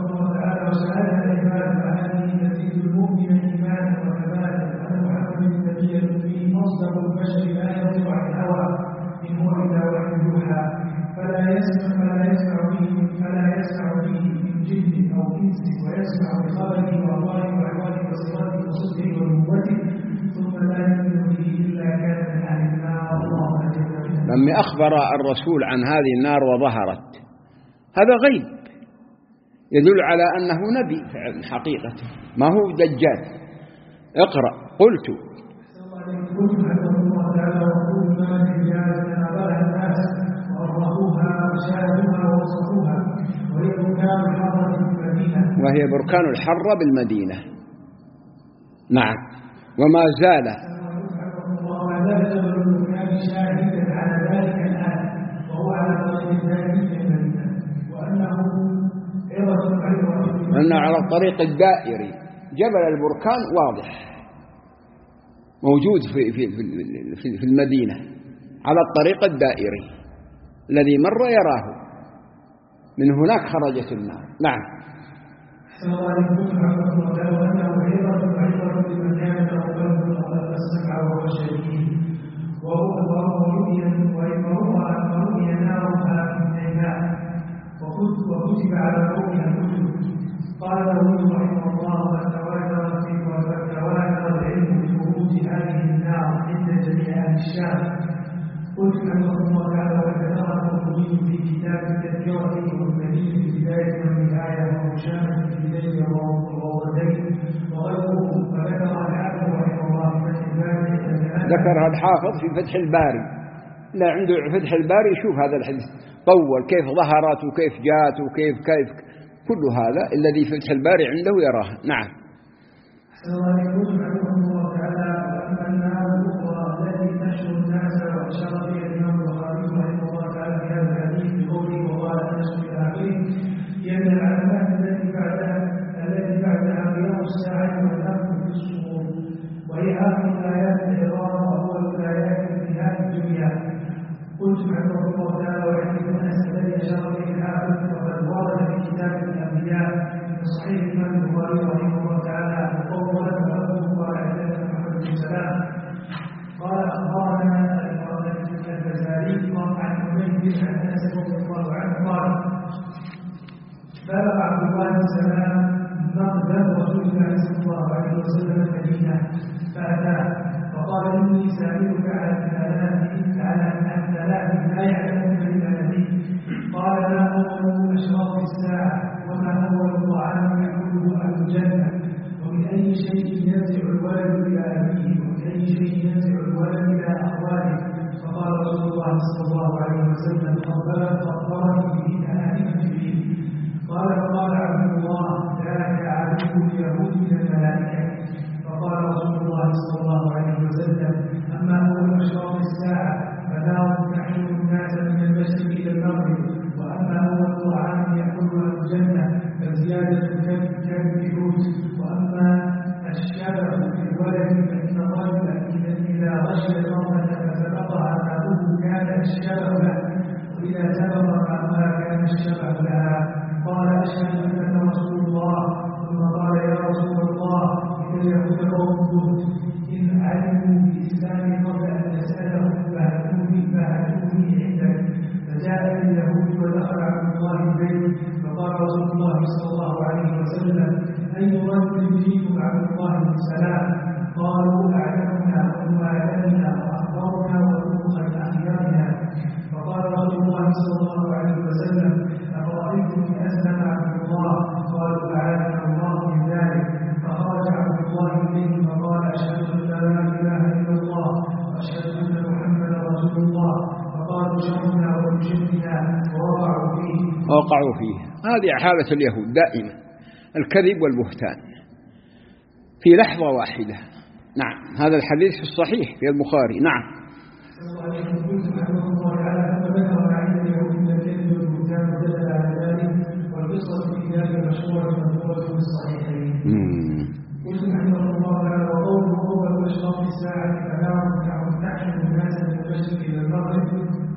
فلا يسمع فلا يسمع به فلا يسمع به من جن او انس، ويسمع بخبره وأخباره وأحواله وصفاته وصدقه ونبوته، ثم لا يؤمن به الا كان من اهل النار. الله جل وعلا لما اخبر الرسول عن هذه النار وظهرت، هذا غيب يدل على انه نبي فعلا حقيقه، ما هو دجال. اقرأ. قلت وهي بركان الحرة بالمدينة. نعم. وما زال أنه على الطريق الدائري. جبل البركان واضح موجود في في في في المدينة على الطريق الدائري، الذي مر يراه، من هناك خرجت النار. نعم. وكتب على قومها الكتب. قال داود رحمه الله وتواتر العلم بخروج هذه النار عند جميع اهل الشام. قلت حفظه الله تعالى وكثرت التوحيد في كتاب التذكرة والنبي في البداية والنهاية ومشامة في الليل والروضتين وغيره. فذكر الحافظ رحمه الله في فتح الباري ذكرها الحافظ في فتح الباري. لا عنده فتح الباري يشوف هذا الحديث طول كيف ظهرت وكيف جاءت وكيف كيف كل هذا الذي في فتح الباري عنده يراه. نعم. قلت حفظه الله تعالى وحديث انس الذي اشار اليه الحافظ وقد ورد في كتاب الانبياء في صحيح الامام البخاري رحمه الله تعالى وقول له قال حدثنا محمد بن سلام قال اخبرنا الغزالي عن حميد عن انس رضي الله عنه قال بلغ عبد الله بن سلام مقدم رسول الله صلى الله عليه وسلم المدينه فاتاه فقال اني سالك عن ثلاث عن ثلاث لا يعلمون الا نبي. قال ما اول اشراط الساعه وما اول طعام ياكله اهل الجنه ومن اي شيء ينزع الولد الى ابيه ومن اي شيء ينزع الولد الى اخواته. فقال رسول الله صلى الله عليه وسلم اخبرني به اهل جبريل. قال فقال عبد الله ذاك عدو اليهود من الملائكه. فقال رسول الله صلى الله عليه وسلم اما اول اشراط الساعه فنار تحشر الناس من المشرق الى المغرب، واما اول طعام ياكله الجنه فزياده كالبيوت، واما الشبه في الولد فان الرجل اذا غشي المراه فسبقها ماؤه كان الشبه له، واذا سبق ماؤها كان الشبه لها. قال اشهد انك رسول الله. ثم قال يا رسول الله كي يكون قوم ان علموا بالاسلام قبل ان تسالهم فهاتوني فهاتوني عندك. فجاء اليهود ودخل عبد الله البيت فقال رسول الله صلى الله عليه وسلم أي رجل فيكم عبد الله بن سلام؟ قالوا أعلمنا وما أعلمنا وأخبرنا وأخبر أخيارنا. فقال رسول الله صلى الله عليه وسلم أفرأيتم إن أسلم عبد الله؟ قالوا أعلمنا الله من ذلك. فخرج عبد الله إليه فقال أشهد أن لا إله إلا الله وأشهد أن محمدا رسول الله. فقالوا شهدنا وشهدنا ووقعوا فيه ووقعوا فيه. هذه حالة اليهود دائما، الكذب والبهتان في لحظة واحدة. نعم، هذا الحديث في الصحيح في البخاري. نعم. قلت رحمه الله تعالى وقوله أول أشراط الساعة فنار تحشر الناس من المشرق إلى المغرب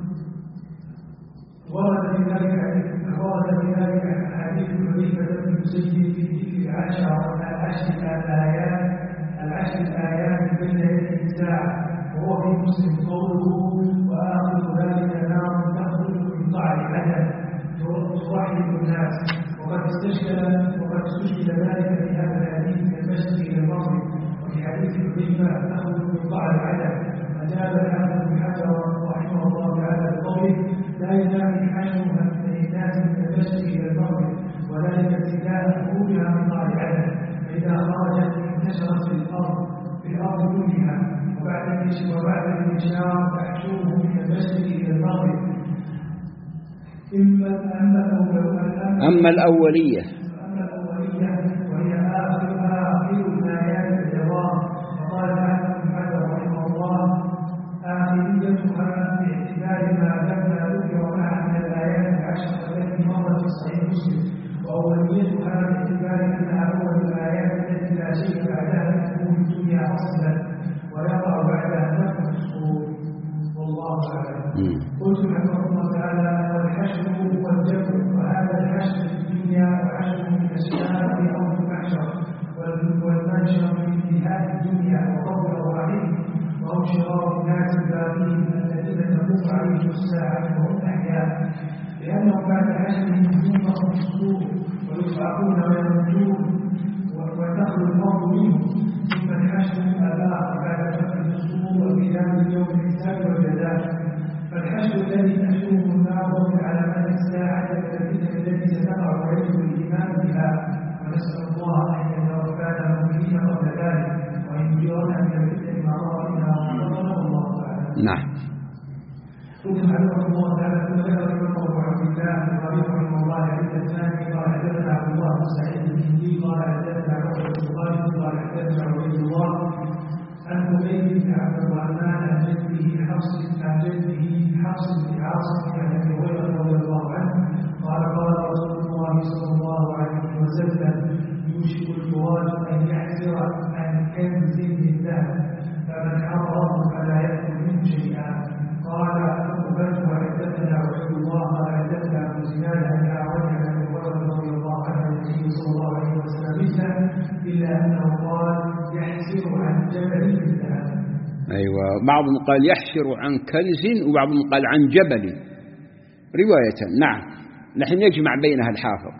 ورد في ذلك ورد في ذلك حديث حذيفة بن مسيب في ذكر العشر العشر الآيات العشر الآيات بين يدي الساعة، وهو في مسلم قوله وآخر ذلك نار تخرج من قعر عدن توحد الناس. وقد استشكل وقد استشكل ذلك في هذا الحديث من المشرق إلى المغرب، وفي حديث حذيفة تخرج من قعر عدن. فجاب الحافظ بن حجر رحمه الله تعالى بقوله لا ينافي حشرها من الناس من المشرق إلى المغرب، وذلك ابتداء خروجها من قعر عدن، فإذا خرجت انتشرت في الأرض في الأرض كلها، وبعد وبعد الانتشار تحشره من المشرق إلى المغرب. إما أما الأولية أما الأولية وهي آخر آخر الآيات الجواب. فقال الحافظ بن حجر رحمه الله آخريتها باعتبار ما لما ذكر معها من الآيات العشر التي مرت في صحيح مسلم، وأوليتها باعتبار أنها أول الآيات التي لا شيء بعدها تكون في الدنيا أصلا ويقع بعدها نفخ الصور، والله أعلم. قلت رحمه الله تعالى والحشر والجمع، وهذا الحشر في الدنيا وحشر من الأشياء في أرض المحشر والمنشر في هذه الدنيا وقبل أرواحهم، وهم شرار الناس الباقين الذين تقوم عليهم الساعة وهم أحياء، لأنهم بعد حشرهم ينفخ في الصور ويصعقون ويموتون وتخلو المرء منهم، ثم الحشر الآخر بعد نفخ الصور وقيام يوم الحساب والجزاء. فالحشر الذي تحشره النار من علامات الساعة التي ستقع ويجب الإيمان بها، ونسأل الله أن يتوفانا مؤمنين قبل ذلك وأن يجيرنا من الفتن ما ظهر منها وما بطن، والله أعلم. نعم. قلت رحمه الله تعالى ثم ذكر ابن عبد الله البخاري رحمه الله عند الثاني قال حدثنا عبد الله بن سعيد الهندي قال حدثنا عبد البخاري قال حدثنا عبيد الله عن حبيب بن عبد الرحمن عن جده حفص عن جده حفص بن عاصم عن ابي هريره رضي الله عنه قال قال رسول الله صلى الله عليه وسلم يوشك الفرات ان يحسر عن كنز من ذهب فمن حضره فلا ياكل منه شيئا. قال أخبرت وحدثنا عبد الله قال حدثنا أبو زناد عن أعوذ عن أبي هريرة رضي الله عنه عن النبي صلى الله عليه وسلم مثله، إلا أنه قال يحسر عن جبل من ذهب. أيوة، بعضهم قال يحشر عن كنز وبعضهم قال عن جبل رواية. نعم، نحن يجمع بينها الحافظ.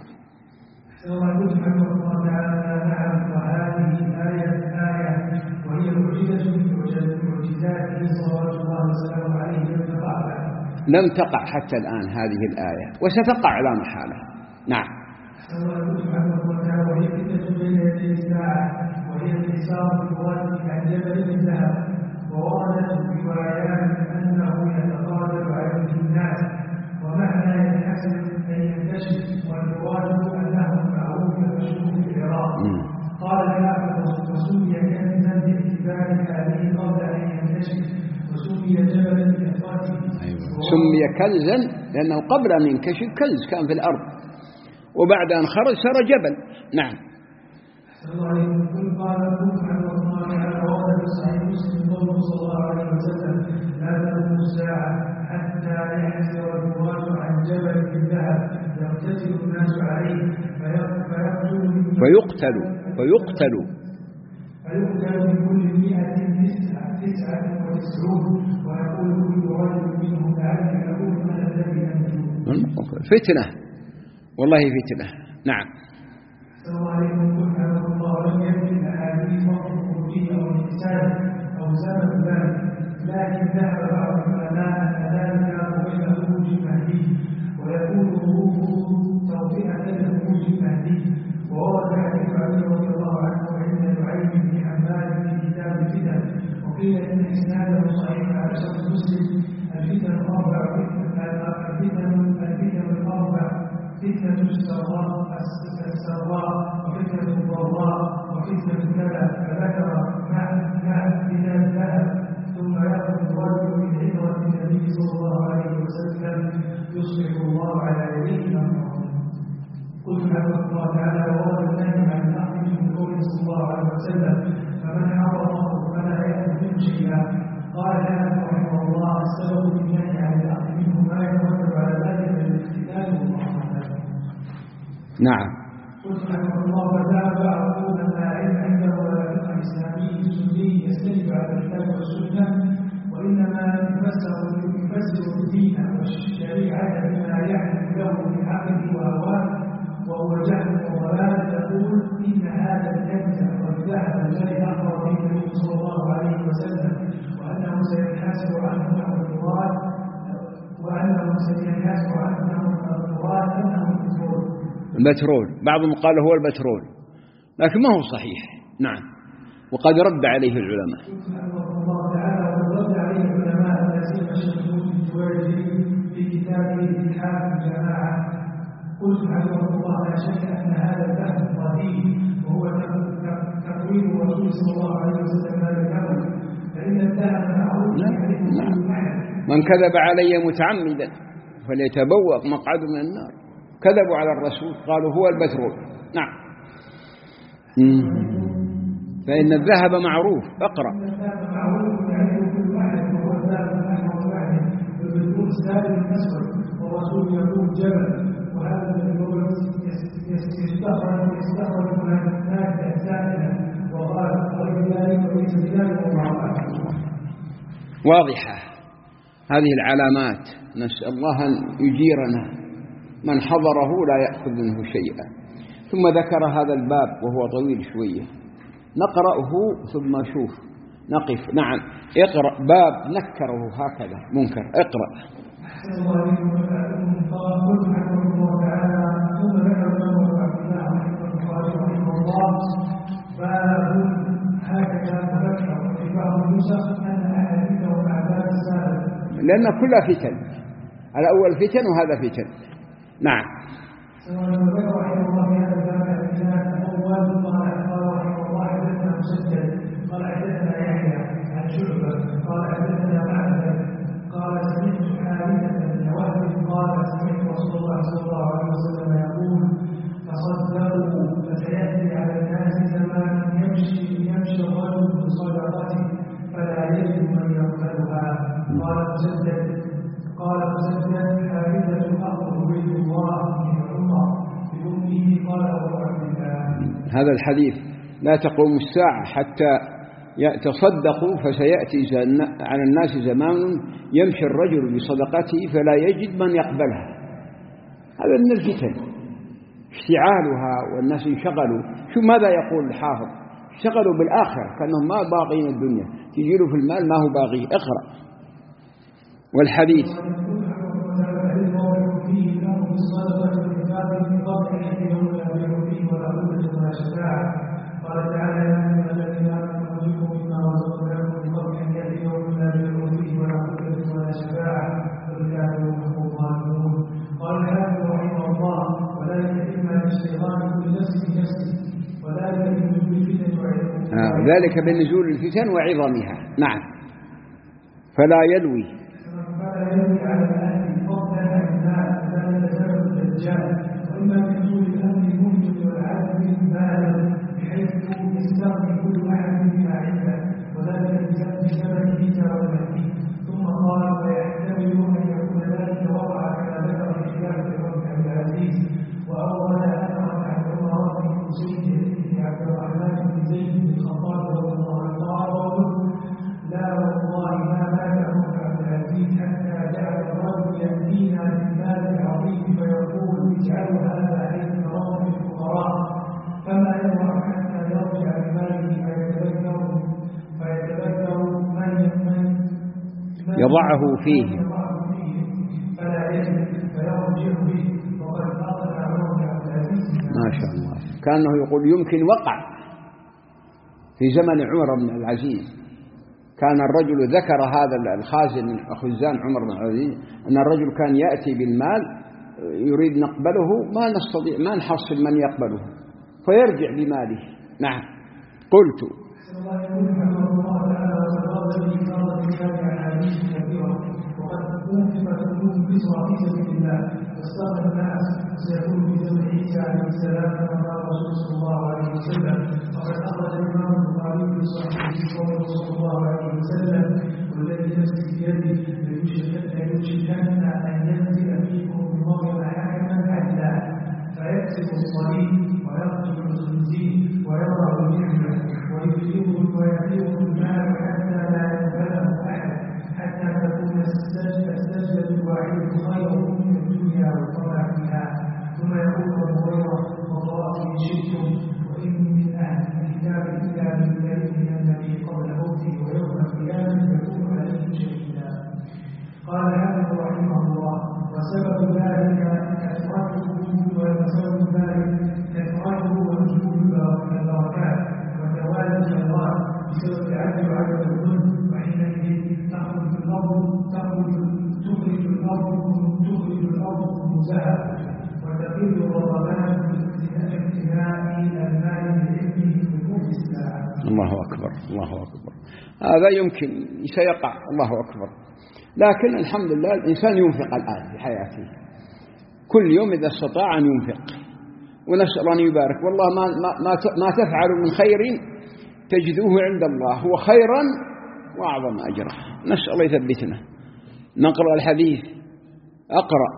قلت رحمه الله تعالى نعم، وهذه آية آية وهي معجزة من معجزاته صلوات الله وسلامه عليه لم تقع بعد. لم تقع حتى الآن هذه الآية وستقع لا محالة. نعم. قلت رحمه الله تعالى وهي فتنة بين يدي الساعة وهي الحساب بالوالد عن جبل من ذهب، ووردت روايات أنه يتقارب عليه الناس، ومعنى ينحسب أن ينتشر، والمراد أنه معروف مشهور في العراق. قال الحافظ وسمي كنزا باعتبار هذه قبل أن ينتشر، وسمي جبلا بإخراجه. أيوة. سمي كنزا لأنه قبل أن ينكشف كنز كان في الأرض، وبعد أن خرج صار جبل. نعم. قال كنت عبد الله تعالى ورد صحيح مسلم قوله صلى الله عليه وسلم لا تقوم الساعة حتى يحسر الفرات عن جبل من ذهب يقتتل الناس عليه فيقتل فيقتل فيقتل فيقتل من كل مئة تسعة تسعة وتسعون ويقول كل رجل منهم لعلي أقول أنا الذي أنجو. فتنة والله فتنة. نعم. السلام عليكم. قل حفظ الله لم يكن أحاديث الخروجية أو الإنسان أو زمن ذلك، لكن ذهب بعض العلماء أن ذلك قبل خروج المهدي ويكون ظروفه توطئة لخروج المهدي. وورد حديث علي رضي الله عنه عند نعيم بن حماد في كتاب الفتن، وقيل إن إسناده صحيح على شرط مسلم. الفتن الأربع الفتن الفتن الأربع فتنة السراء السراء وفتنة الضراء وفتنة كذا، فذكر مع مع فتنة الذهب، ثم يأخذ الرجل من عبرة النبي صلى الله عليه وسلم يصبح الله على يديه أمره. قلت حفظ الله تعالى وورد النهي عن الأخذ من قوله صلى الله عليه وسلم فمن حرمه فلا يأخذ منه شيئا. قال الحافظ رحمه الله السبب في النهي عن الأخذ منه ما يترتب على ذلك من الاقتتال والمحرمات. نعم. قلت رحمه الله وذهب بعضهم أن العلم عنده ولا فقه إسلامي سني يستند على الكتاب والسنة، وإنما يفسر يفسر الدين والشريعة بما يعرف له من عقله وهواه وهو جهل وضلال. يقول إن هذا الكنز والذهب الذي أخبر به النبي صلى الله عليه وسلم وأنه سينحاسب عنه نحو المراد وأنه سينحاسب عنه نحو المراد أنه البترول. البترول بعضهم قال هو البترول، لكن ما هو صحيح. نعم. وقد رد عليه العلماء. الله تعالى ورد عليه العلماء الذين شهدوا الجواري في كتابه الحاكم الجماعة. قلت حفظه الله لا شك أن هذا الفهم قديم وهو تقويم الرسول صلى الله عليه وسلم هذا الأمر، فإن الفهم معروف. من كذب علي متعمدا فليتبوأ مقعده من النار. كذبوا على الرسول قالوا هو البترول. نعم. مم. فإن الذهب معروف. اقرأ. الذهب معروف يعرفه كل واحد وهو الذهب الأحمر الواحد والبترول السالب الأسود والرسول يقول جبل، وهذا البترول يستخرج يستخرج من الناس أجزائها وقال غير ذلك وليس بذلك ومعروف. واضحة هذه العلامات. نسأل الله أن يجيرنا. من حضره لا يأخذ منه شيئا. ثم ذكر هذا الباب وهو طويل شوية، نقرأه ثم شوف نقف. نعم. اقرأ باب نكره هكذا منكر. اقرأ. أحسن الله عليكم وسلم. قال رحمه الله تعالى ثم ذكر له عبد الله رحمه الله باب هكذا تذكر في بعض النسخ أن أحاديثه مع باب السابق لأن كلها فتن. الأول فتن وهذا فتن. نعم. سواء ذكر رحمه الله في هذا الباب الإسناد الأول قال قال رحمه الله حدثنا مسدد قال حدثنا يحيى عن شعبة قال حدثنا معبد قال سمعت حارثة بن وهب قال سمعت رسول الله صلى الله عليه وسلم يقول تصدقوا فسيأتي على الناس زمان يمشي يمشي الرجل بصدقته فلا يجد من يقبلها. قال مسدد قال مسدد حارثة أخبر بيت الله من عمر بأمه قال أبو عبد الله. هذا الحديث لا تقوم الساعة حتى تصدقوا فسيأتي على الناس زمان يمشي الرجل بصدقته فلا يجد من يقبلها. هذا من الفتن اشتعالها والناس انشغلوا. شو ماذا يقول الحافظ؟ اشتغلوا بالآخرة كأنهم ما باغين الدنيا، تجيله في المال ما هو باغي. اقرأ. والحديث قال تعالى يا أيها الذين آمنوا أنفقوا مما رزقناكم من قبل أن يأتي يوم لا بيع فيه ولا خلة ولا شفاعة والكافرون هم الظالمون. قال الحافظ رحمه الله وذلك إما لاشتغال كل نفس بنفسه وذلك بنزول الفتن وعظمها. ذلك بنزول الفتن وعظمها. نعم. فلا يلوي فلا يلوي على الأهل فضلا عن الناس ذلك سبب الدجال، وإما بنزول الأمن الممكن والعدل مالا بحيث يستغني كل واحد بما عنده وذلك بسبب عيسى والمهدي. ثم قال ويحتمل أن يكون ذلك وقع كما ذكر في خلافة عمر بن عبد العزيز وأورد أثرا عن عمر بن حسين بن عبد الرحمن بن زيد بن الخطاب رضي الله عنه قال: لا والله ما مات عمر بن عبد العزيز حتى جعل الرجل يأتينا بالمال العظيم فيقول: اجعلوا هذا حيث نراه الفقراء، فما يضع حتى يرجع بماله فيتذكر فيتذكر من من يضعه فيه فلا يجد فيرجع به. وقد أخذ عمر بن عبد العزيز ما شاء الله، كأنه يقول يمكن وقع في زمن عمر بن العزيز. كان الرجل ذكر هذا الخازن خزان عمر بن العزيز أن الرجل كان يأتي بالمال يريد نقبله، ما نستطيع ما نحصل من يقبله فيرجع بماله. نعم. قلت واستغنى الناس سيكون في زمن عيسى عليه السلام كما قال الرسول صلى الله عليه وسلم. وقد اخرج الامام البخاري في صحيحه قول صلى الله عليه وسلم: والذي نفسي بيده ليوشكن ان ينزل فيكم بمريم حكما عدلا فيكسب الصليب ويقتل الخنزير ويضع النعمه ويفيض ويفيض المال حتى لا يقبله احد، حتى تكون السجدة الواحدة خير من الدنيا وطمع فيها. ثم يقول أبو هريرة: والله إن شئتم وإن من أهل الكتاب إلا من من النبي قبل موته ويوم القيامة يكون عليه شهيدا. قال حافظ رحمه الله: وسبب ذلك كثرته وسبب ذلك كثرته ونزول البركات وتوالي الخيرات بسبب عدل عدد الظلم، وحينئذ تخرج الأرض تخرج تخرج الأرض تخرج الأرض خبزها وتقل الرغبات لاجتماع المال بعلمه بنور الساعة. الله أكبر الله أكبر. هذا يمكن سيقع، الله أكبر. لكن الحمد لله الإنسان ينفق الآن في حياته كل يوم إذا استطاع أن ينفق، ونسأل أن يبارك. والله ما, ما, ما تفعل من خير تجدوه عند الله هو خيرا وأعظم أجرا. نسأل الله يثبتنا. نقرأ الحديث. أقرأ.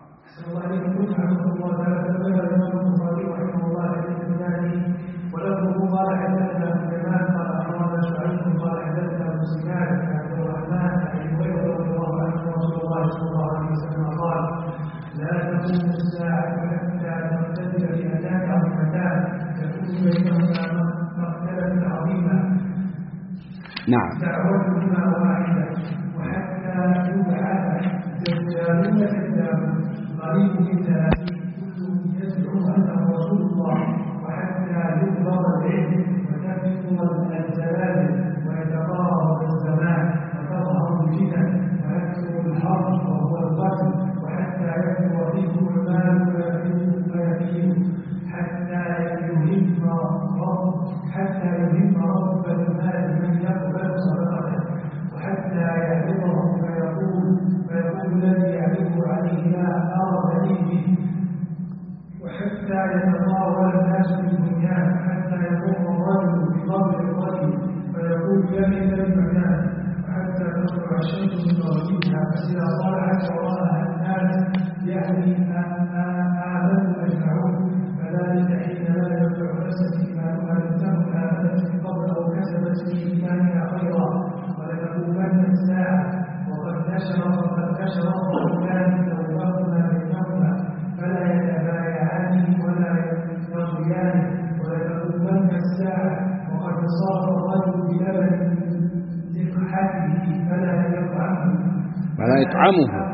نعم. دعوتهما واحدة وحتى يبعث دجالون كذاب قريب من ثلاثين كلهم يدعو أنه رسول الله، وحتى يكبر العلم وتكثر الزلازل ويتقارب الزمان وتظهر الفتن ويكثر الحرب وهو القتل، وحتى يكثر فيكم المال فيفيد حتى يهم رب حتى يهم رب المال من يقبل صدقته، وحتى يعرضه فيقول فيقول الذي يعرض عليه لا أرى لي به، وحتى يتطاول الناس في البنيان حتى يقوم الرجل بضرب الرجل فيقول يا ليت المكان، وحتى تطلع الشمس من مغربها فإذا طلعت وراءها الناس يعني آمنوا أجمعون، فذلك حين لا ينفع نفسا إيمانها لم تكن آمنت من قبل أو كسبت في إيمانها خيرا، ولتقومن الساعة وقد نشر وقد نشر الرجلان توبهما بينهما فلا يتبايعان ولا يغيان، ولتقومن الساعة وقد صار الرجل بلبن لقحته فلا يطعمه ولا يطعمه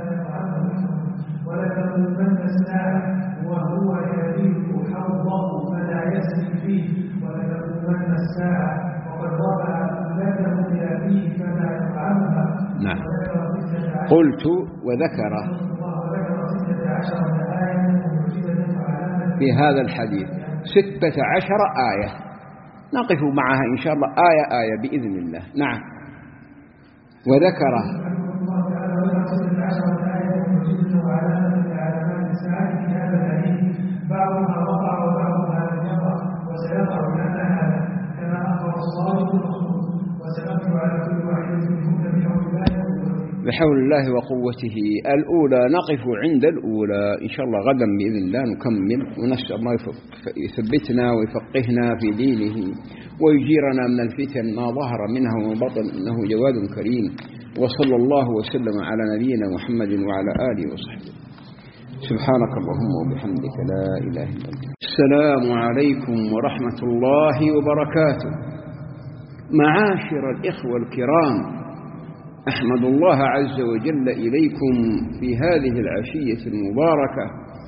ولتقومن الساعة وهو يريد حوضه فلا يسلك فيه، ولتقومن الساعة وقد رفع ابنته لأبيه فلا يطعمها. نعم. قلت وذكر في هذا الحديث ستة عشر آية، نقف معها إن شاء الله آية آية بإذن الله. نعم. وذكر بعضها وقع وبعضها لم يقع وسيقع لنا هذا كما أخبر الصادق المخلوق، وسنقف على كل واحد منهم بحول الله. بحول الله وقوته. الأولى نقف عند الأولى إن شاء الله، غدا بإذن الله نكمل، ونسأل الله يثبتنا ويفقهنا في دينه ويجيرنا من الفتن ما ظهر منها وما بطن، إنه جواد كريم. وصلى الله وسلم على نبينا محمد وعلى آله وصحبه. سبحانك اللهم وبحمدك لا إله إلا أنت. السلام عليكم ورحمة الله وبركاته. معاشر الإخوة الكرام، أحمد الله عز وجل إليكم في هذه العشية المباركة،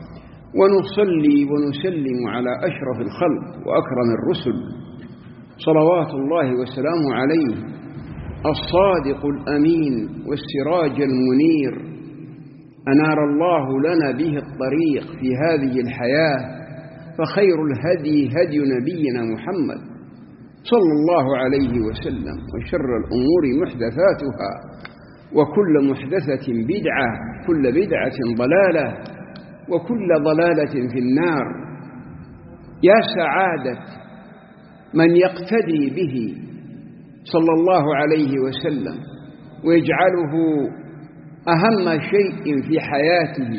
ونصلي ونسلم على أشرف الخلق وأكرم الرسل صلوات الله وسلامه عليه، الصادق الأمين والسراج المنير، أنار الله لنا به الطريق في هذه الحياة، فخير الهدي هدي نبينا محمد صلى الله عليه وسلم، وشر الأمور محدثاتها، وكل محدثة بدعة، كل بدعة ضلالة، وكل ضلالة في النار. يا سعادة من يقتدي به صلى الله عليه وسلم ويجعله أهم شيء في حياته.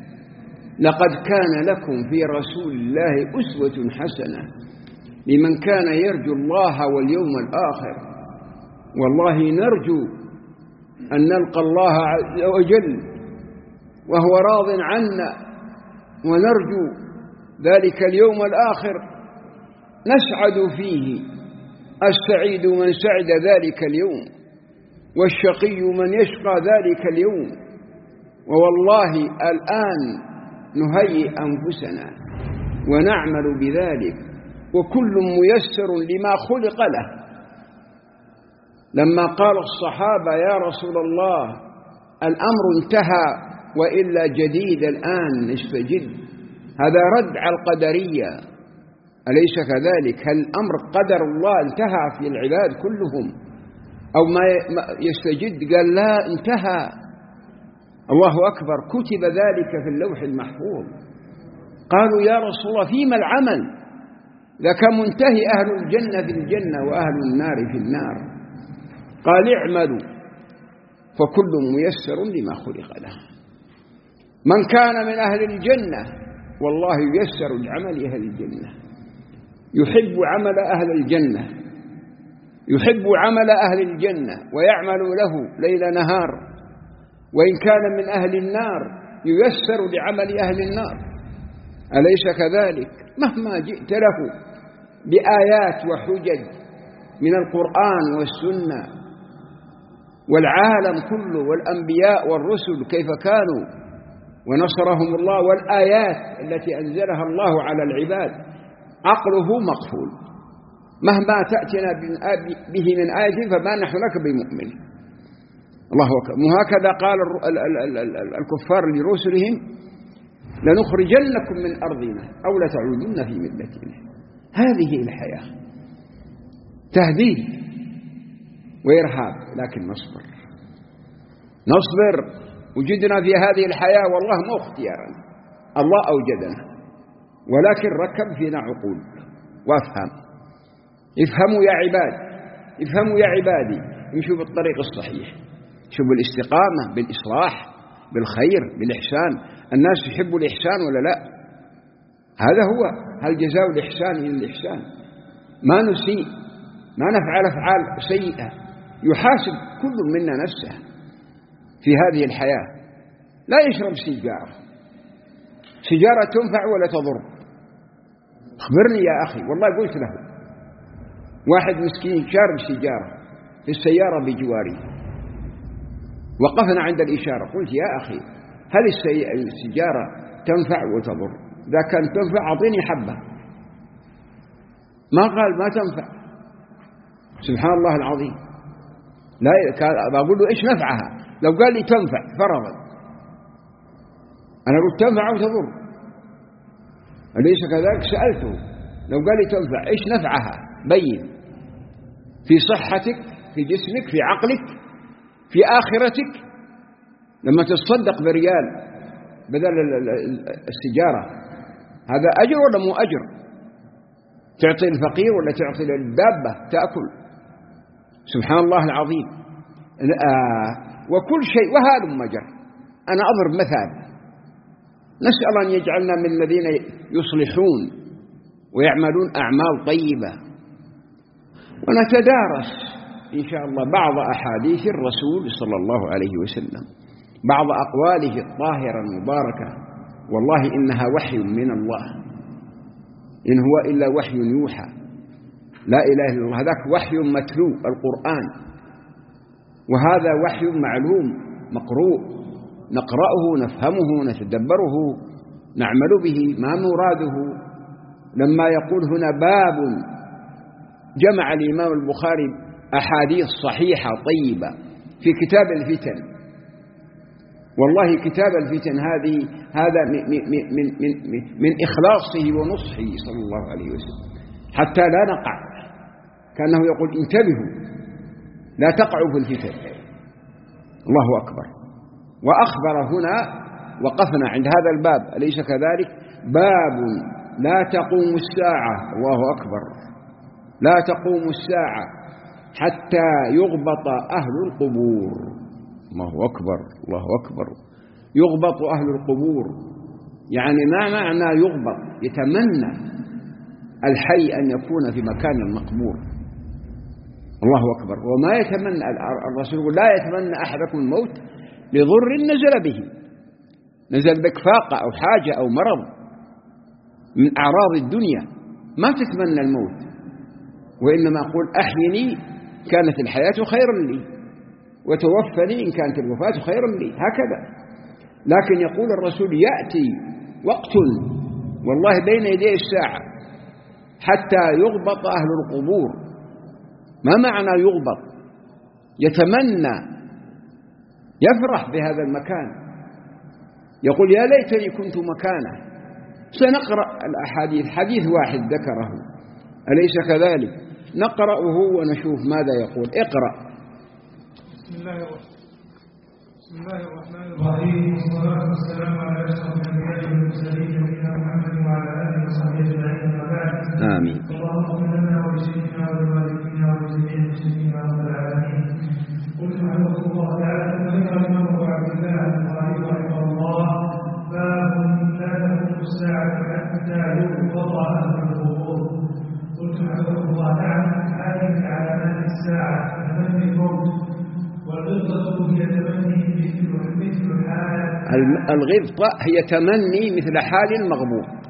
لقد كان لكم في رسول الله أسوة حسنة لمن كان يرجو الله واليوم الآخر. والله نرجو أن نلقى الله عز وجل وهو راض عنا، ونرجو ذلك اليوم الآخر نسعد فيه. السعيد من سعد ذلك اليوم، والشقي من يشقى ذلك اليوم. ووالله الآن نهيئ أنفسنا ونعمل بذلك، وكل ميسر لما خلق له. لما قال الصحابة يا رسول الله الأمر انتهى وإلا جديد الآن نستجد، هذا رد على القدرية، أليس كذلك؟ هل الأمر قدر الله انتهى في العباد كلهم أو ما يستجد؟ قال لا، انتهى. الله أكبر، كتب ذلك في اللوح المحفوظ. قالوا يا رسول الله فيما العمل؟ لك منتهي أهل الجنة في الجنة وأهل النار في النار. قال اعملوا فكل ميسر لما خلق له. من كان من أهل الجنة والله ييسر لعمل أهل الجنة، يحب عمل أهل الجنة، يحب عمل أهل الجنة ويعمل له ليل نهار. وإن كان من أهل النار ييسر لعمل أهل النار، أليس كذلك؟ مهما جئت له بآيات وحجج من القرآن والسنة والعالم كله والأنبياء والرسل كيف كانوا ونصرهم الله، والآيات التي أنزلها الله على العباد، عقله مقفول. مهما تأتنا به من آية فما نحن لك بمؤمن. الله أكبر. وهكذا قال الكفار لرسلهم لنخرجنكم من أرضنا أو لتعودن في ملتنا. هذه الحياة تهديد وإرهاب، لكن نصبر نصبر. وجدنا في هذه الحياة والله مو اختيارا، الله أوجدنا، ولكن ركب فينا عقول وافهم. افهموا يا عباد، افهموا يا عبادي، امشوا بالطريق الصحيح، شوفوا الاستقامة بالإصلاح بالخير بالإحسان. الناس يحبوا الإحسان ولا لا؟ هذا هو، هل جزاء الإحسان إلا الإحسان؟ ما نسيء، ما نفعل أفعال سيئة. يحاسب كل منا نفسه في هذه الحياة. لا يشرب سيجارة، سيجارة تنفع ولا تضر؟ أخبرني يا أخي. والله قلت له واحد مسكين شارب سيجارة في السيارة بجواري، وقفنا عند الإشارة، قلت يا أخي هل السيجارة تنفع وتضر؟ إذا كانت تنفع أعطيني حبة. ما قال ما تنفع. سبحان الله العظيم. لا بقول له إيش نفعها؟ لو قال لي تنفع فرضا، أنا قلت تنفع وتضر، أليس كذلك؟ سألته لو قال لي تنفع إيش نفعها؟ بين في صحتك، في جسمك، في عقلك، في آخرتك. لما تصدق بريال بدل السجارة، هذا أجر ولا مو أجر؟ تعطي الفقير ولا تعطي الدابة تأكل؟ سبحان الله العظيم. وكل شيء وهذا مجر. أنا أضرب مثال، نسأل أن يجعلنا من الذين يصلحون ويعملون أعمال طيبة، ونتدارس إن شاء الله بعض أحاديث الرسول صلى الله عليه وسلم، بعض أقواله الطاهرة المباركة، والله إنها وحي من الله، إن هو إلا وحي يوحى، لا إله إلا الله. هذاك وحي متلو القرآن، وهذا وحي معلوم مقروء، نقرأه نفهمه نتدبره نعمل به. ما مراده لما يقول هنا باب، جمع الإمام البخاري أحاديث صحيحة طيبة في كتاب الفتن. والله كتاب الفتن هذه هذا من, من, من, من, من إخلاصه ونصحه صلى الله عليه وسلم، حتى لا نقع، كأنه يقول انتبهوا لا تقعوا في الفتن. الله أكبر. وأخبر هنا، وقفنا عند هذا الباب أليس كذلك؟ باب لا تقوم الساعة، الله أكبر، لا تقوم الساعة حتى يغبط أهل القبور. الله أكبر، الله أكبر. يغبط أهل القبور، يعني ما معنى يغبط؟ يتمنى الحي أن يكون في مكان المقبور. الله أكبر. وما يتمنى الرسول يقول لا يتمنى أحدكم الموت لضر نزل به، نزل بك فاقة أو حاجة أو مرض من أعراض الدنيا، ما تتمنى الموت، وإنما أقول أحيني كانت الحياة خيرا لي، وتوفني إن كانت الوفاة خيرا لي، هكذا. لكن يقول الرسول يأتي وقت والله بين يدي الساعة حتى يغبط أهل القبور. ما معنى يغبط؟ يتمنى، يفرح بهذا المكان، يقول يا ليتني كنت مكانه. سنقرأ الأحاديث، حديث واحد ذكره أليس كذلك؟ نقرأه ونشوف ماذا يقول. اقرأ. بسم الله بسم الله الرحمن الرحيم، والصلاة والسلام على أشرف الأنبياء والمرسلين نبينا محمد وعلى آله وصحبه أجمعين، أما بعد. آمين. اللهم اغفر لنا ولشيخنا ولوالدينا ولجميع المسلمين رب العالمين. قلت رحمه الله تعالى: ذكر الإمام أبو عبد الله البخاري رحمه الله باب لا تقوم الساعة حتى يغبط أهل القبور. قلت رحمه الله تعالى: هذه من علامات الساعة تمني الموت، والغبطة هي تمني مثل مثل حال الغبطة هي تمني مثل حال المغبوط.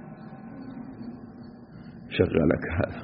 شغلك هذا.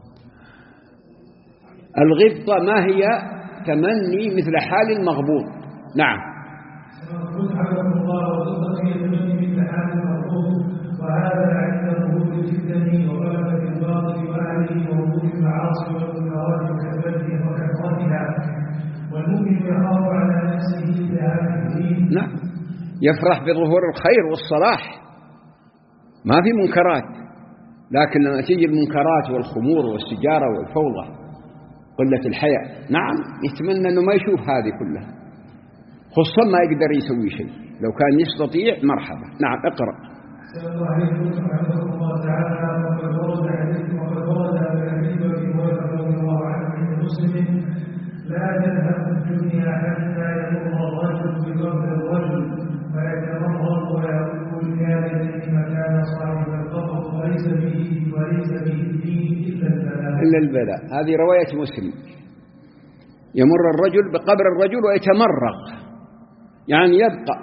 الغبطة ما هي؟ تمني مثل حال المغبوط. نعم. قلت حفظه الله: والغبطة هي تمني مثل حال المغبوط، وهذا عند ظهور الفتن وغلبة الباطل وأهله ووجود المعاصي والمنكرات وكثرتها، والمؤمن يخاف على نفسه بهذا الدين. نعم، يفرح بظهور الخير والصلاح، ما في منكرات، لكن لما تيجي المنكرات والخمور والسجارة والفوضى قلة الحياء، نعم يتمنى أنه ما يشوف هذه كلها، خصوصا ما يقدر يسوي شيء. لو كان يستطيع مرحبا. نعم. اقرأ. صلى الله عليه وسلم رحمه الله تعالى: وقد ورد حديث وقد ورد بالحديث وفي رضي الله عنه عند مسلم: لا تذهب الدنيا حتى يمر الرجل بقبر الرجل فيتمرغ ويقول يا ليتني مكان صاحب القبر وليس به وليس به الدين الا البلاء. إلا البلاء. هذه رواية مسلم. يمر الرجل بقبر الرجل ويتمرغ، يعني يبقى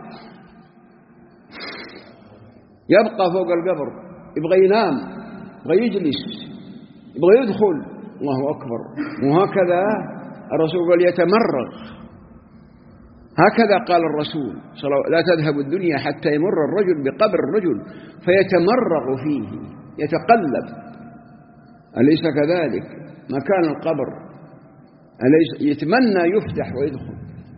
يبقى فوق القبر، يبغى ينام، يبغى يجلس، يبغى يدخل. الله أكبر. وهكذا الرسول قال يتمرغ، هكذا قال الرسول صلى الله عليه وسلم: لا تذهب الدنيا حتى يمر الرجل بقبر الرجل فيتمرغ فيه، يتقلب، أليس كذلك؟ مكان القبر أليس يتمنى يفتح ويدخل،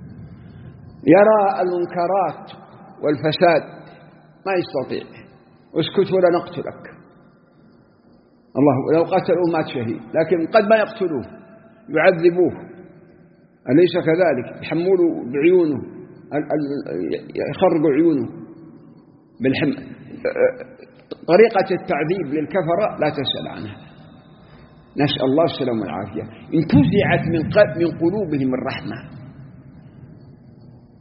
يرى المنكرات والفساد ما يستطيع، اسكت ولا نقتلك. الله لو قتلوه مات شهيد، لكن قد ما يقتلوه، يعذبوه، أليس كذلك؟ يحملوا بعيونه، يخرجوا عيونه بالحم. طريقة التعذيب للكفرة لا تسأل عنها، نسأل الله السلامة والعافية. انتزعت من من قلوبهم الرحمة،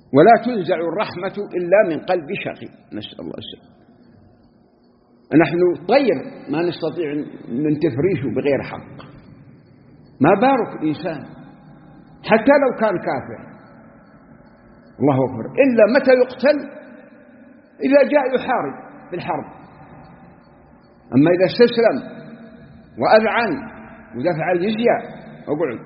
ولا تنزع الرحمة إلا من قلب شقي، نسأل الله السلامة. نحن طير ما نستطيع أن تفريشه بغير حق، ما بارك الإنسان حتى لو كان كافر، الله أكبر، إلا متى يقتل؟ إذا جاء يحارب في الحرب. أما إذا استسلم وأذعن ودفع الجزية أقعد.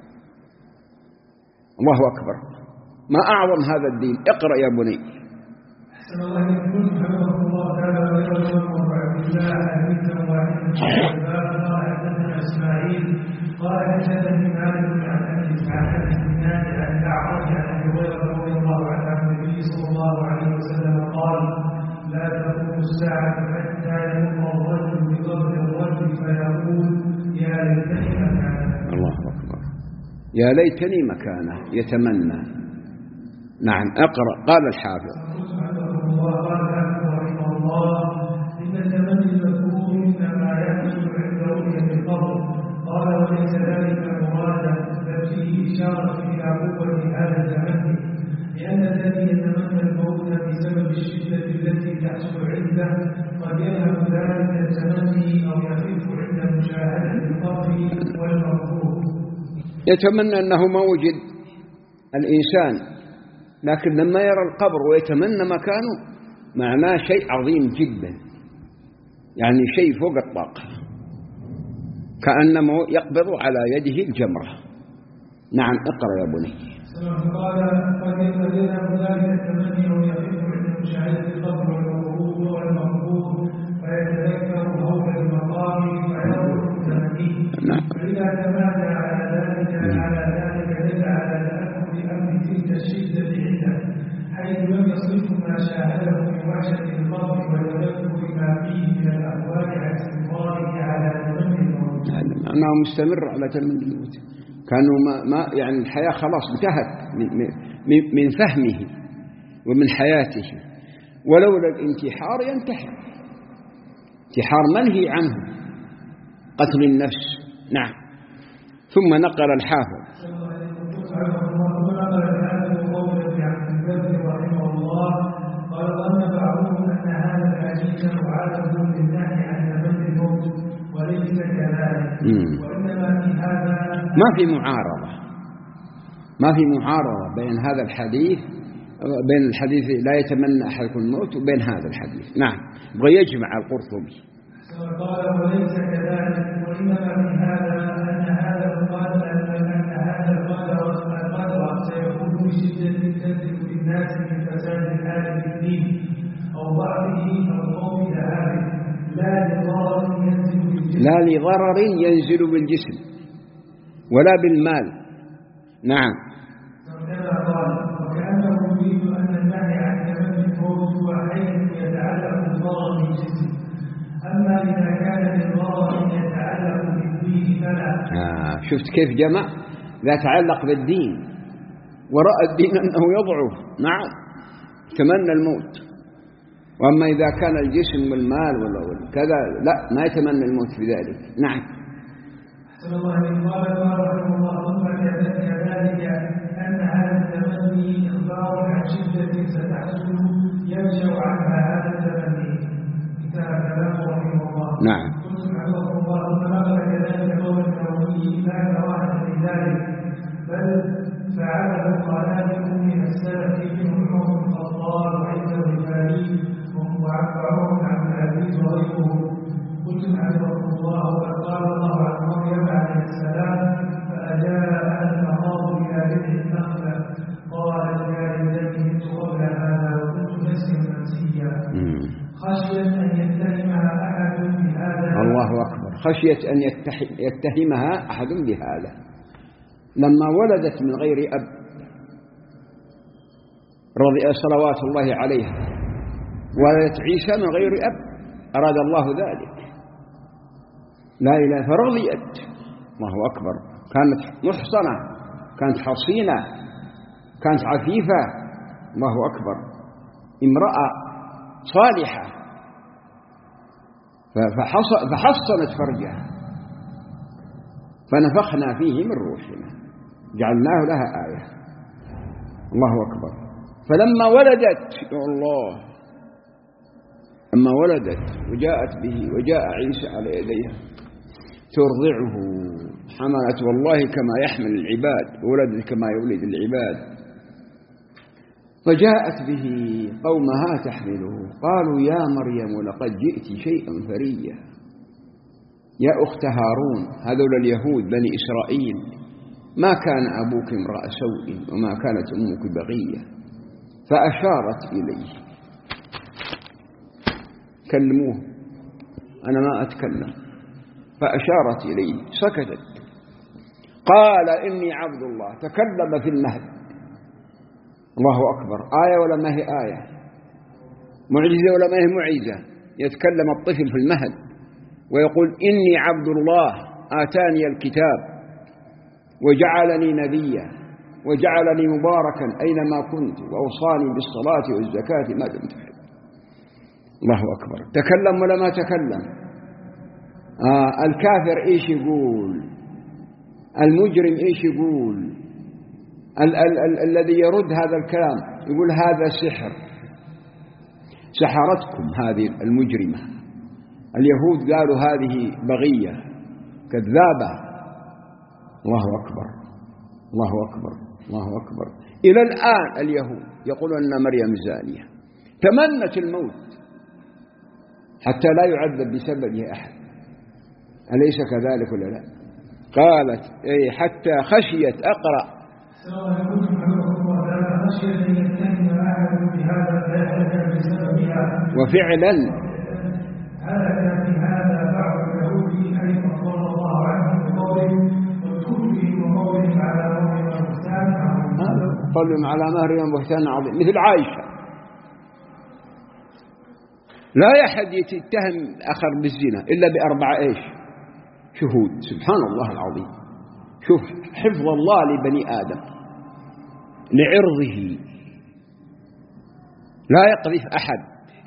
الله أكبر، ما أعظم هذا الدين. اقرأ يا بني. أحسن الله إليكم. حفظه الله تعالى ويرحمه وعبد الله حديثا واحدا قال حدثنا إسماعيل قال حدثني مالك عن أبي إسحاق بن نافع عن الأعرج عن أبي هريرة رضي الله عنه عن النبي صلى الله عليه وسلم قال: لا تقوم الساعة حتى يمر الرجل بقبر الرجل فيقول: يا ليتني مكانه. الله أكبر، يا ليتني مكانه، يتمنى. نعم، اقرأ. قال الحافظ قال رحمه الله: إن التمني المذكور إنما يحصل عند رؤية القبر. قال: وليس ذلك مرادا، بل فيه إشارة إلى قوة هذا التمني، لأن الذي يتمنى الموت بسبب الشدة التي تحصل عنده قد يذهب ذلك التمني أو يخف عند مشاهدة القبر والمرفوض. يتمنى أنه ما وجد الإنسان، لكن لما يرى القبر ويتمنى مكانه معناه شيء عظيم جدا، يعني شيء فوق الطاقة، كأنما يقبض على يده الجمرة. نعم، اقرأ يا بني. قال: قد يذهب ذلك التمني أو يخف عند مشاهدة القبر والمرفوض فيتذكر هول المقام فيروح التمني. فإذا تمادى على ذلك على ذلك دل على تأكد أمر تلك الشدة عنده، حيث لم يصرف ما شاهده من وحشة القبر وتذكر ما فيه من الأهوال عن استمراره على تمني الموت. أنه مستمر على تمني الموت، كانوا ما, ما يعني الحياة خلاص انتهت من, من, من فهمه ومن حياته، ولولا الانتحار ينتحر، انتحار منهي عنه، قتل النفس. نعم. ثم نقل الحافظ قال: ظن بعضهم أن هذا الحديث معارض للنهي عن تمني الموت، وليس كذلك، وإنما في هذا ما في معارضة، ما في معارضة بين هذا الحديث، بين الحديث لا يتمنى أحدكم الموت وبين هذا الحديث. نعم، بغى يجمع القرطبي. قال: وليس كذلك، وإنما في هذا أن هذا القدر أن هذا القدر القدر سيكون بشدة تنزل في الناس من فساد الحال في الدين أو ضعفه أو خوف ذهابه، لا لضرر ينزل بالجسم لا لضرر ينزل بالجسم ولا بالمال. نعم. كما قال: وكأنه يريد أن النهي عن تمني الموت هو حيث يتعلق بالضرر بالجسم، أما إذا كان بالضرر يتعلق بالدين فلا. آه شفت كيف جمع؟ لا تعلق بالدين ورأى الدين أنه يضعف، نعم، تمنى الموت. وأما إذا كان الجسم والمال ولا كذا لا، ما يتمنى الموت في ذلك. نعم. أحسن الله إليكم. قال رحمه الله: ثم كذلك أن هذا التمني إخبار عن شدة ستحصل ينشأ عنها هذا التمني. انتهى كلامه رحمه الله. نعم. قلت حفظه الله: ثم نقل كذلك قول النووي لا كراهة في ذلك، بل فعله خلائق من السلف منهم عمر بن الخطاب وعيسى الرفاعي وعمر بن عبد العزيز وغيرهم. قلت حفظه الله: وقد قال الله عن مريم عليه السلام: فأجاء المخاض إلى بدء النخلة قالت يا ليتني مت قبل هذا وكنت نسيا منسيا، خشية أن يتهمها أحد بهذا. الله أكبر، خشية أن يتهمها أحد بهذا. لما ولدت من غير أب رضي صلوات الله عليها، ولدت عيسى من غير أب، أراد الله ذلك، لا إله، فرضيت. الله أكبر، كانت محصنة، كانت حصينة، كانت عفيفة. الله أكبر، امرأة صالحة، فحصنت فرجها، فنفخنا فيه من روحنا، جعلناه لها آية. الله أكبر. فلما ولدت يا الله لما ولدت وجاءت به وجاء عيسى على يديها ترضعه حملت والله كما يحمل العباد ولدت كما يولد العباد. فجاءت به قومها تحمله قالوا يا مريم لقد جئت شيئا فريا. يا أخت هارون، هذول اليهود بني إسرائيل، ما كان أبوك امرأ سوء وما كانت أمك بغية. فأشارت إليه. كلموه، أنا ما أتكلم. فأشارت إليه سكتت. قال إني عبد الله. تكلم في المهد. الله أكبر. آية ولا ما هي آية؟ معجزة ولا ما هي معجزة؟ يتكلم الطفل في المهد ويقول إني عبد الله آتاني الكتاب وجعلني نبيا وجعلني مباركا أينما كنت وأوصاني بالصلاة والزكاة ما دمت حي. الله أكبر. تكلم ولا ما تكلم؟ آه الكافر إيش يقول؟ المجرم إيش يقول؟ ال ال ال الذي يرد هذا الكلام يقول هذا سحر. سحرتكم هذه المجرمة. اليهود قالوا هذه بغية كذابة. الله أكبر الله أكبر الله أكبر. إلى الآن اليهود يقولون أن مريم زانية. تمنت الموت حتى لا يعذب بسببه أحد. أليس كذلك ولا لا؟ قالت أي حتى خشيت. أقرأ وفعلا هذا في هذا بعض اليهود حيث أطلق الله عنهم بقوله وكفرهم وقولهم على مريم بهتان عظيم. قولهم على مريم بهتان عظيم مثل عائشة. لا أحد يتهم آخر بالزنا إلا بأربعة إيش شهود. سبحان الله العظيم. شوف حفظ الله لبني آدم لعرضه. لا يقذف أحد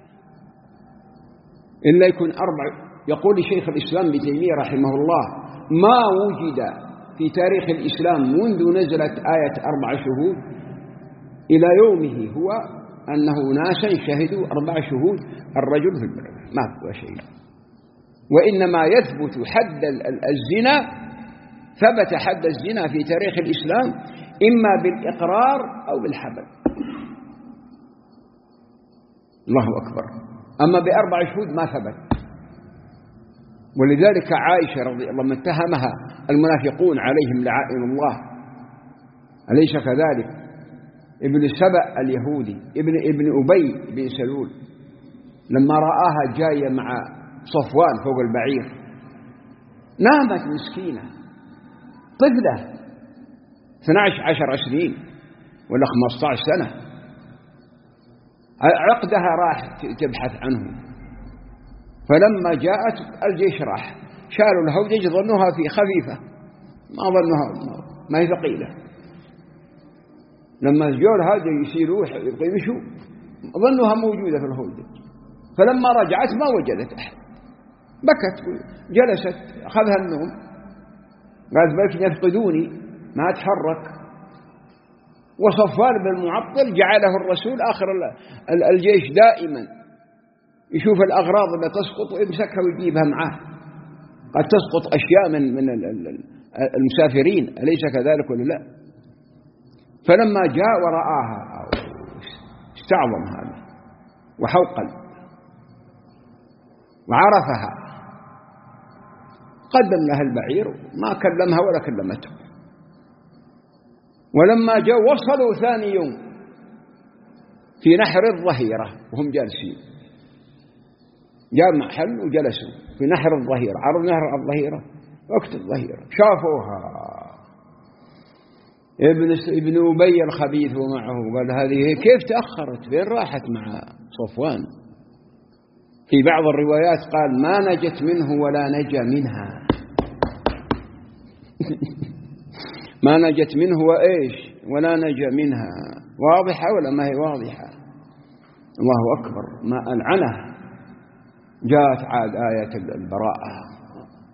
إلا يكون أربع. يقول شيخ الإسلام ابن تيمية رحمه الله ما وجد في تاريخ الإسلام منذ نزلت آية أربع شهود إلى يومه هو أنه ناسا شهدوا أربع شهود الرجل في البلد. ما هو شيء. وإنما يثبت حد الزنا. ثبت حد الزنا في تاريخ الإسلام إما بالإقرار أو بالحبل. الله أكبر. أما بأربع شهود ما ثبت. ولذلك عائشة رضي الله عنها اتهمها المنافقون عليهم لعائن الله. أليس كذلك؟ ابن سبأ اليهودي ابن ابن أبي بن سلول لما رآها جاية مع صفوان فوق البعير نامت مسكينة طفلة اثنتي عشرة سنين ولا خمسة عشر سنة. عقدها راح تبحث عنه. فلما جاءت الجيش راح شالوا الهودج ظنوها في خفيفة ما ظنوها ما هي ثقيلة. لما جو الهودج يسيروا يبقى يمشوا ظنوها موجودة في الهودج. فلما رجعت ما وجدت أحد. بكت جلست أخذها النوم قالت بلكن يفقدوني ما أتحرك. وصفوان بن معطل جعله الرسول آخر الجيش دائما يشوف الأغراض اللي تسقط ويمسكها ويجيبها معاه. قد تسقط أشياء من من المسافرين أليس كذلك ولا لا؟ فلما جاء ورآها استعظم هذا وحوقل وعرفها. قدم لها البعير ما كلمها ولا كلمته. ولما جاء وصلوا ثاني يوم في نحر الظهيرة وهم جالسين. جاء محل وجلسوا في نحر الظهيرة. عرض نهر الظهيرة وقت الظهيرة شافوها. ابن ابن أبي الخبيث ومعه قال هذه كيف تأخرت فين راحت مع صفوان. في بعض الروايات قال ما نجت منه ولا نجا منها. ما نجت منه وإيش ولا نجا منها. واضحة ولا ما هي واضحة؟ الله أكبر. ما ألعنه. جاءت عاد آية البراءة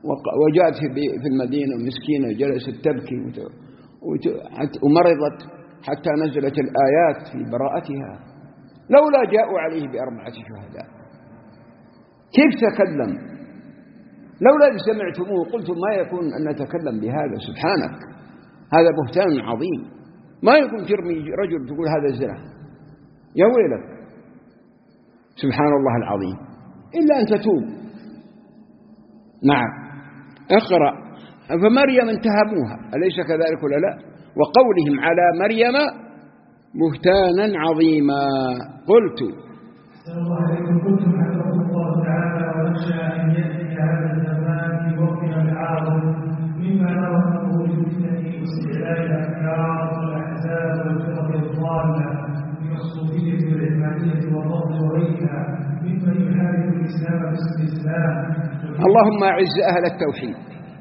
وجاءت في المدينة مسكينة جلست تبكي ومرضت حتى نزلت الآيات في براءتها. لولا جاءوا عليه بأربعة شهداء. كيف تكلم؟ لولا إذ سمعتموه قلتم ما يكون أن نتكلم بهذا، سبحانك هذا بهتان عظيم. ما يكون ترمي رجل تقول هذا زنا، يا ويلك، سبحان الله العظيم، إلا أن تتوب. نعم اقرأ. فمريم انتهبوها، أليس كذلك ولا لا؟ وقولهم على مريم بهتانا عظيما. قلت صلى الله عليه قلتم حفظه الله تعالى ونخشى أن يأتي هذا الزمان في وقتنا العاظم مما نرى من وجود فتنه واستعلاء الأفكار والأحزاب والفرق الضالة من الصوفية والعلمانية والضغط وغيرها ممن يحارب الإسلام باسم الإسلام. اللهم أعز أهل التوحيد.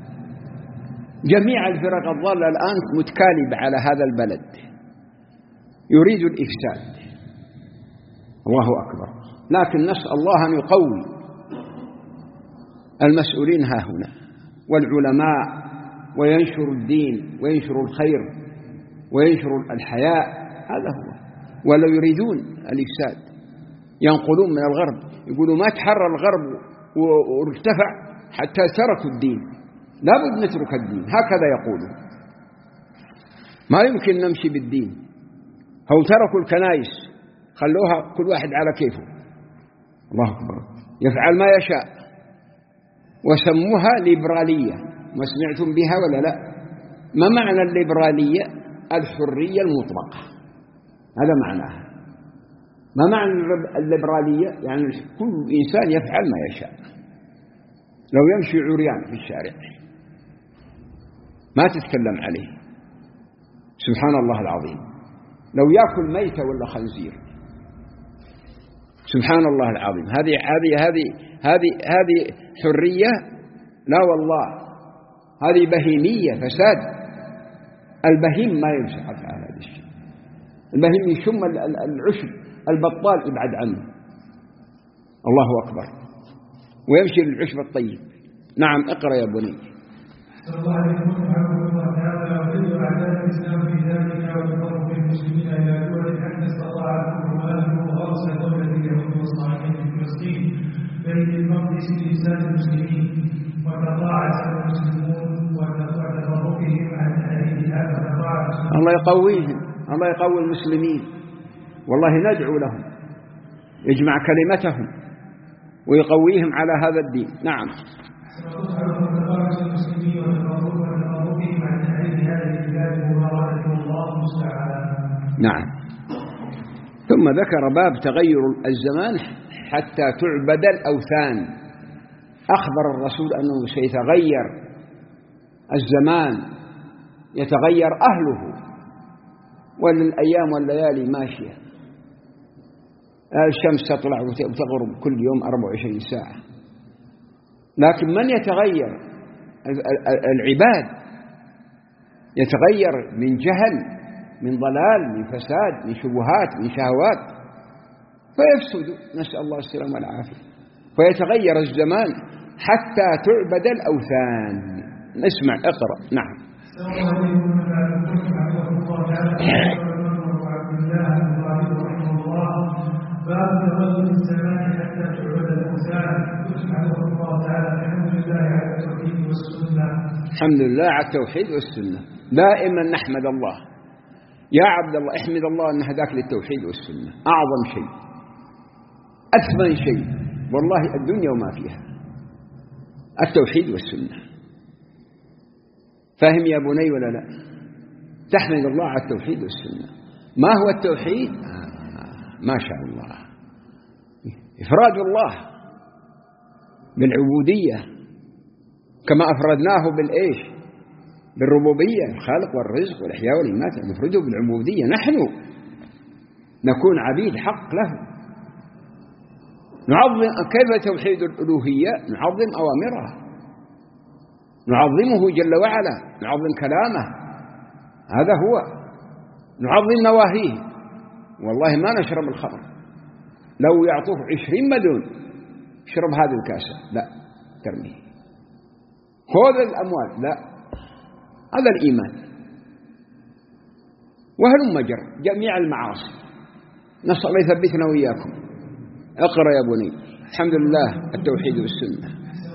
جميع الفرق الضالة الآن متكالبة على هذا البلد، يريد الإفساد. الله أكبر. لكن نسأل الله أن يقوي المسؤولين ها هنا والعلماء، وينشر الدين وينشر الخير وينشر الحياء. هذا هو. ولا يريدون الإفساد، ينقلون من الغرب، يقولوا ما تحرر الغرب وارتفع حتى تركوا الدين، لا بد نترك الدين، هكذا يقولون. ما يمكن نمشي بالدين. هو تركوا الكنائس، خلوها كل واحد على كيفه. الله أكبر. يفعل ما يشاء، وسموها ليبرالية. ما سمعتم بها ولا لا؟ ما معنى الليبرالية؟ الحرية المطلقة، هذا معناها. ما معنى الليبرالية؟ يعني كل إنسان يفعل ما يشاء. لو يمشي عريان في الشارع ما تتكلم عليه، سبحان الله العظيم. لو يأكل ميتة ولا خنزير، سبحان الله العظيم. هذه هذه هذه هذه هذه حرية؟ لا والله، هذه بهيمية، فساد. البهيم ما يمشي على هذا الشيء. البهيم يشم العشب، البطال يبعد عنه. الله أكبر. ويمشي للعشب الطيب. نعم اقرأ يا بني. صلى الله عليه وسلم الله تعالى ويريد أعداء الإسلام في ذلك ويفرق المسلمين إلى دول حتى استطاع الكفار وأرسل دولة اليهود والصالحين في فلسطين بين المقدس لإنسان المسلمين، وتضاعف المسلمون وتفرقهم عن أهلها فتضاعف. الله يقويهم، الله يقوي المسلمين، والله ندعو لهم يجمع كلمتهم ويقويهم على هذا الدين. نعم. نعم. ثم ذكر باب تغير الزمان حتى تعبد الأوثان. أخبر الرسول أنه سيتغير الزمان، يتغير أهله، والأيام والليالي ماشية. الشمس تطلع وتغرب كل يوم أربع وعشرين ساعة. لكن من يتغير؟ العباد يتغير من جهل، من ضلال، من فساد، من شبهات، من شهوات، فيفسد، نسأل الله السلامة والعافية. فيتغير الزمان حتى تعبد الأوثان. نسمع اقرأ. نعم. باب تغير الزمان حتى تعبد الأوثان. سبحانه الله تعالى الحمد لله على التوحيد والسنة. الحمد لله على التوحيد والسنة. دائما نحمد الله يا عبد الله، احمد الله أن هداك للتوحيد والسنة. أعظم شيء، أثمن شيء والله الدنيا وما فيها، التوحيد والسنة. فاهم يا بني ولا لا؟ تحمد الله على التوحيد والسنة. ما هو التوحيد؟ آه ما شاء الله، إفراد الله بالعبودية كما أفردناه بالإيش؟ بالربوبية، الخلق والرزق والإحياء والإماتة. نفرده بالعبودية، نحن نكون عبيد حق له. نعظم. كيف توحيد الألوهية؟ نعظم أوامره، نعظمه جل وعلا، نعظم كلامه، هذا هو. نعظم نواهيه. والله ما نشرب الخمر، لو يعطوه عشرين مليون اشرب هذه الكاسة، لا ترميه. خذ الأموال، لا. هذا الإيمان. وهلم جر جميع المعاصي. نسأل الله يثبتنا وإياكم. اقرأ يا بني. الحمد لله التوحيد والسنة.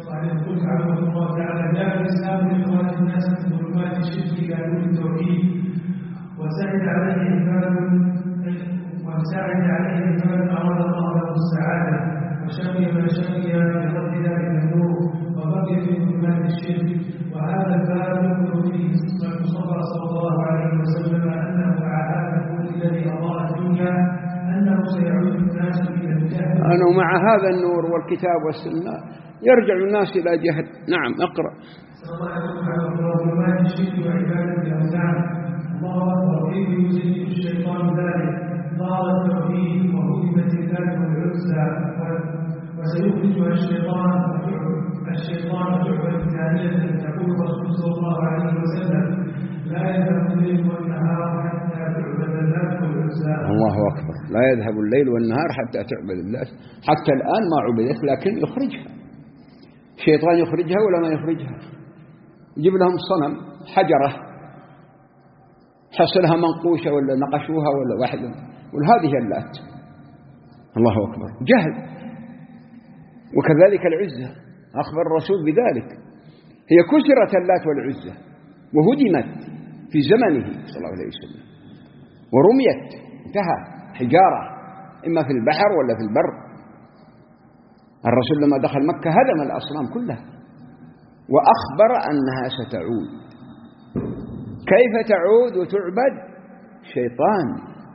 وسعد عليه عباد وسعد عليه عباد أراد الله له السعادة وشقي من شقي بفضل ذلك النور وبقي في ظلمات الشرك. وهذا الباب يقول فيه المصطفى صلى الله عليه وسلم أنه مع هذا النور الذي أضاء الدنيا أنه سيعود الناس إلى الجهل. أنه مع هذا النور والكتاب والسنة يرجع الناس إلى جهل. نعم اقرأ. صلى الله عليه وسلم ظلمات الشرك وعبادة الأوثان. الله أكبر. كيف يزيد الشيطان ذلك؟ ظهر التوحيد وهدمت الذات والعزى وسيخرجها الشيطان الشيطان تعبد ثانية. تقول الرسول صلى الله عليه وسلم لا يذهب الليل والنهار حتى تعبد الذات والعزى. الله أكبر. لا يذهب الليل والنهار حتى تعبد الذات. حتى الآن ما عبدت لكن يخرجها الشيطان. يخرجها ولا ما يخرجها؟ يجيب لهم صنم حجرة حصلها منقوشة ولا نقشوها ولا واحدة وهذه اللات. الله أكبر. جهل. وكذلك العزة أخبر الرسول بذلك. هي كسرت اللات والعزة وهدمت في زمنه صلى الله عليه وسلم ورميت انتهى حجارة إما في البحر ولا في البر. الرسول لما دخل مكة هدم الأصنام كلها وأخبر أنها ستعود. كيف تعود وتعبد؟ شيطان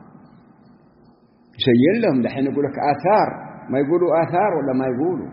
يسير لهم. دحين يقول لك آثار، ما يقولوا آثار ولا ما يقولوا.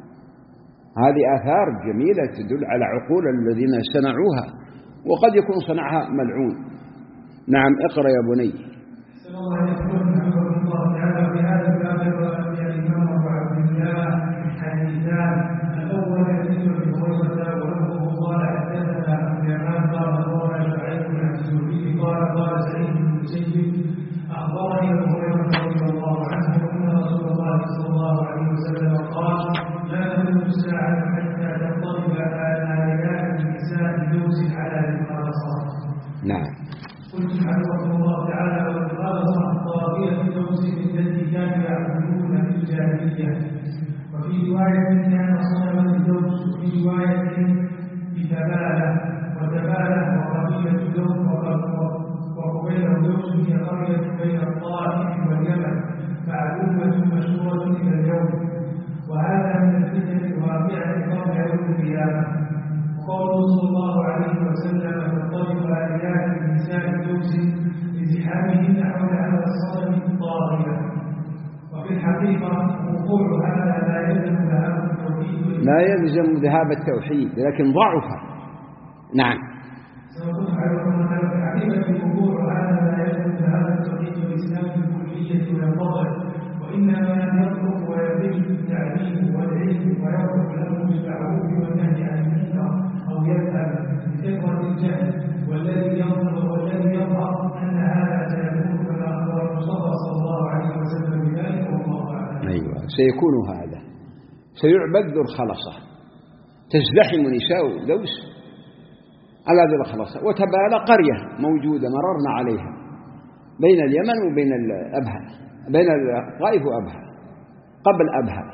هذه آثار جميلة تدل على عقول الذين صنعوها وقد يكون صنعها ملعون. نعم اقرأ يا بني. صلى الله عليه وسلم الله تعالى في هذا الباب يا الإمام أبو عبد الله حديثان. الأول حديث ابي هريرة وله قال حدثنا أبو يمان قال أخبرنا شعيب بن الزهري قال قال سعيد بن المسيب أخبرني أبو هريرة رضي الله عنه أن رسول الله صلى الله عليه وسلم قال لا تقوم الساعة حتى تنضرب آليات النساء دوس على المخالصات. نعم. قلت حفظه الله تعالى والمخالصة طاغية دوس التي كانوا يعبدون في الجاهلية. وفي رواية كان صنما الدوس وفي رواية بتبالة وتبالة وقبيلة دوس وقبيلة دوس هي قرية بين الطائف واليمن معلومة مشهورة إلى اليوم. وهذا من الفتن الواقعة قبل يوم القيامة. وقوله صلى الله عليه وسلم تضطرب آليات النساء دوس لزحامهن حول هذا الصنم الطاغية. وفي الحقيقة وقوع هذا لا يلزم ذهاب التوحيد لا يلزم ذهاب التوحيد لكن ضعف. نعم. سنقول عليكم في الحقيقة وقوع هذا لا يلزم ذهاب التوحيد والإسلام بالكلية والفضل وإنما يطلب ويبين التعليم والعلم ويطلب له بالمعروف والنهي عن المنكر أو يذهب بكثرة الجهل والذي يظهر والذي يظهر أن هذا سيكون كما أخبر المصطفى صلى الله عليه وسلم بذلك والله أعلم. أيوة سيكون هذا. سيعبد ذو الخلصة. تزدحم نساء دوس على ذو الخلصة. وتبالى قرية موجودة مررنا عليها بين اليمن وبين الأبها بين الطائف وأبها قبل أبها.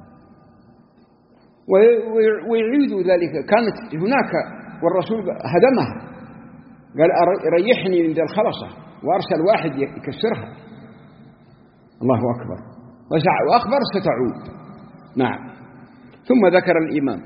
ويعيد ذلك. كانت هناك والرسول هدمها قال ريحني من ذي الخلصة وأرسل واحد يكسرها. الله أكبر. وأخبر ستعود. نعم. ثم ذكر الإمام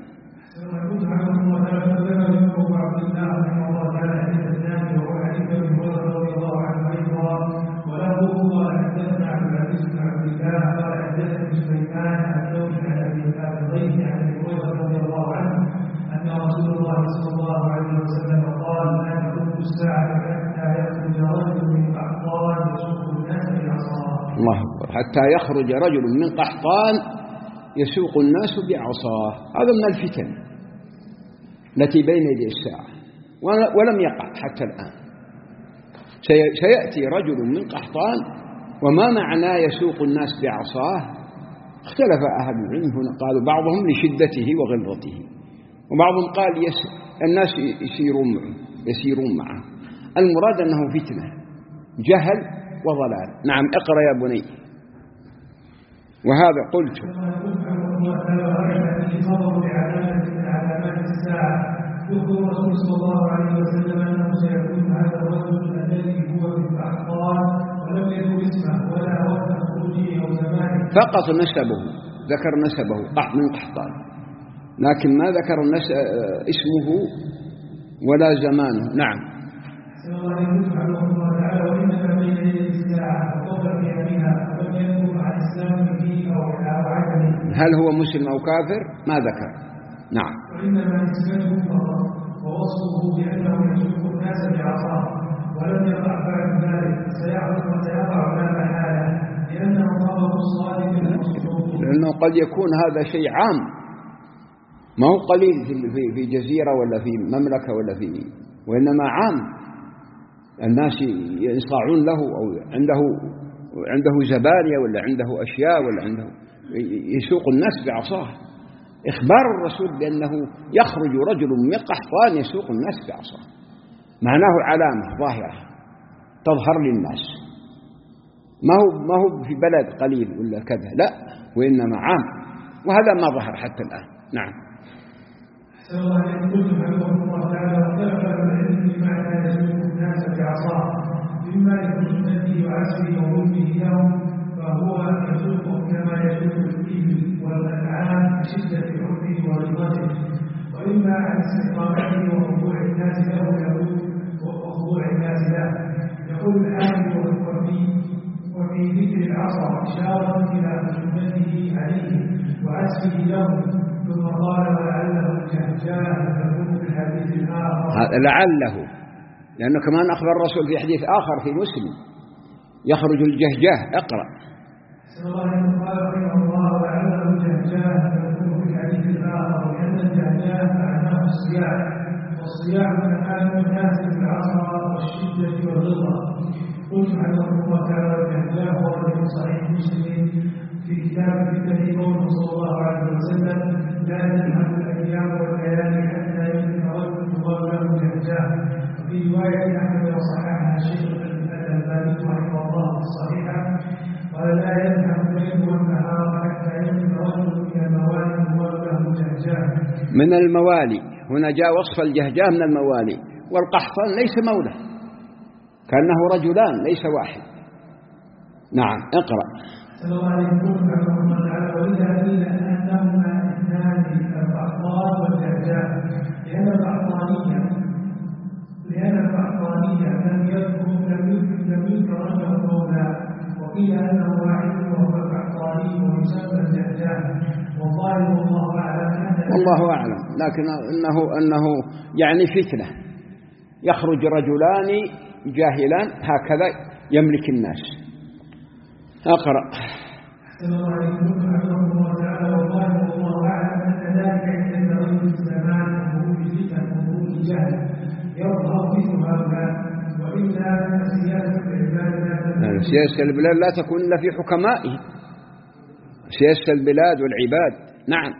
الله أكبر. حتى يخرج رجل من قحطان يسوق الناس بعصاه. هذا من الفتن التي بين يدي الساعة ولم يقع حتى الآن. سيأتي رجل من قحطان. وما معنى يسوق الناس بعصاه؟ اختلف أهل العلم هنا. قالوا بعضهم لشدته وغلظته وبعضهم قال يس الناس يسيرون معه يسيرون معه. المراد أنه فتنة جهل وضلال. نعم اقرأ يا بني. وهذا قلت يخبر الرسول صلى الله عليه وسلم أنه سيكون هذا الرجل الذي هو في الأحقار ولم يكن اسمه ولا وقت خروجه أو زمانه، فقط نسبه، ذكر نسبه من قحطان، لكن ما ذكر اسمه ولا زمانه. نعم. هل هو مسلم أو كافر؟ ما ذكر. نعم. وإنما نسبته فقط ووصفه بأنه يسوق الناس بعصاه ولم يقع بعد ذلك، سيعرف وسيقع لا محالة لأنه خبر الصادق المصدوق. لأنه قد يكون هذا شيء عام، ما هو قليل في في جزيرة ولا في مملكة ولا في، وإنما عام، الناس ينصاعون له أو عنده عنده زبانية ولا عنده أشياء ولا عنده يسوق الناس بعصاه. إخبار الرسول بأنه يخرج رجل من قحطان يسوق الناس بعصاه معناه علامة ظاهرة تظهر للناس، ما هو ما هو في بلد قليل ولا كذا، لا، وإنما عام، وهذا ما ظهر حتى الآن. نعم. سواء يقول الله تعالى وتغفر العلم بما كان يسوق الناس بعصاه مما يكون الذي وعسره وظلمه لهم، فهو يسوق كما يسوق الإبل والأنعام بشدة حبه ورضاته، وإما عن استقامته وخضوع الناس له يقول وخضوع الناس له. يقول الحامل وفي وفي ذكر العصا إشارة إلى خدمته عليه وعسره له، ثم قال ولعله الجهجاه تكون في الحديث الآخر. لعله، لأنه كمان أخبر الرسول في حديث آخر في مسلم يخرج الجهجاه. اقرأ. سواء قال رحمه الله وعلى الجهجاه تكون في الحديث الآخر، لأن الجهجاه معناه الصياح، والصياح مكان الناس بالعصا والشدة والغلظة. قلت حفظه الله تعالى الجهجاه ورد في صحيح مسلم في كتاب الفتن قوله صلى الله عليه وسلم لا تذهب الأيام والليالي حتى يمكن رجل الله له الجهجاه. وفي رواية أحمد وصححها الشيخ الألباني رحمه الله في الصحيحة قال لا يذهب الليل والنهار حتى يمكن رجل من الموالي الله له الجهجاه. من الموالي هنا جاء وصف الجهجاه من الموالي، والقحطان ليس مولى، كأنه رجلان ليس واحد. نعم اقرأ. سواء يكون رحمه الله تعالى ولذا دل أنهما اثنان القحطان والجهجاه، لأن القحطانية لأن القحطانية لم يذكر لم يذكر أنه مولى، وقيل أنه واحد وهو القحطاني ويسمى الجهجاه، والظاهر والله أعلم. والله أعلم، لكن أنه أنه يعني فتنة، يخرج رجلان جاهلان هكذا يملك الناس. أقرأ. الله تعالى والله والله أعلم أن ذلك عند رجل الزمان وخروج الفتن وخروج الجهل يظهر مثل هؤلاء، وإلا سياسة العباد سياسة البلاد لا تكون إلا في حكمائه، سياسة البلاد والعباد. نعم.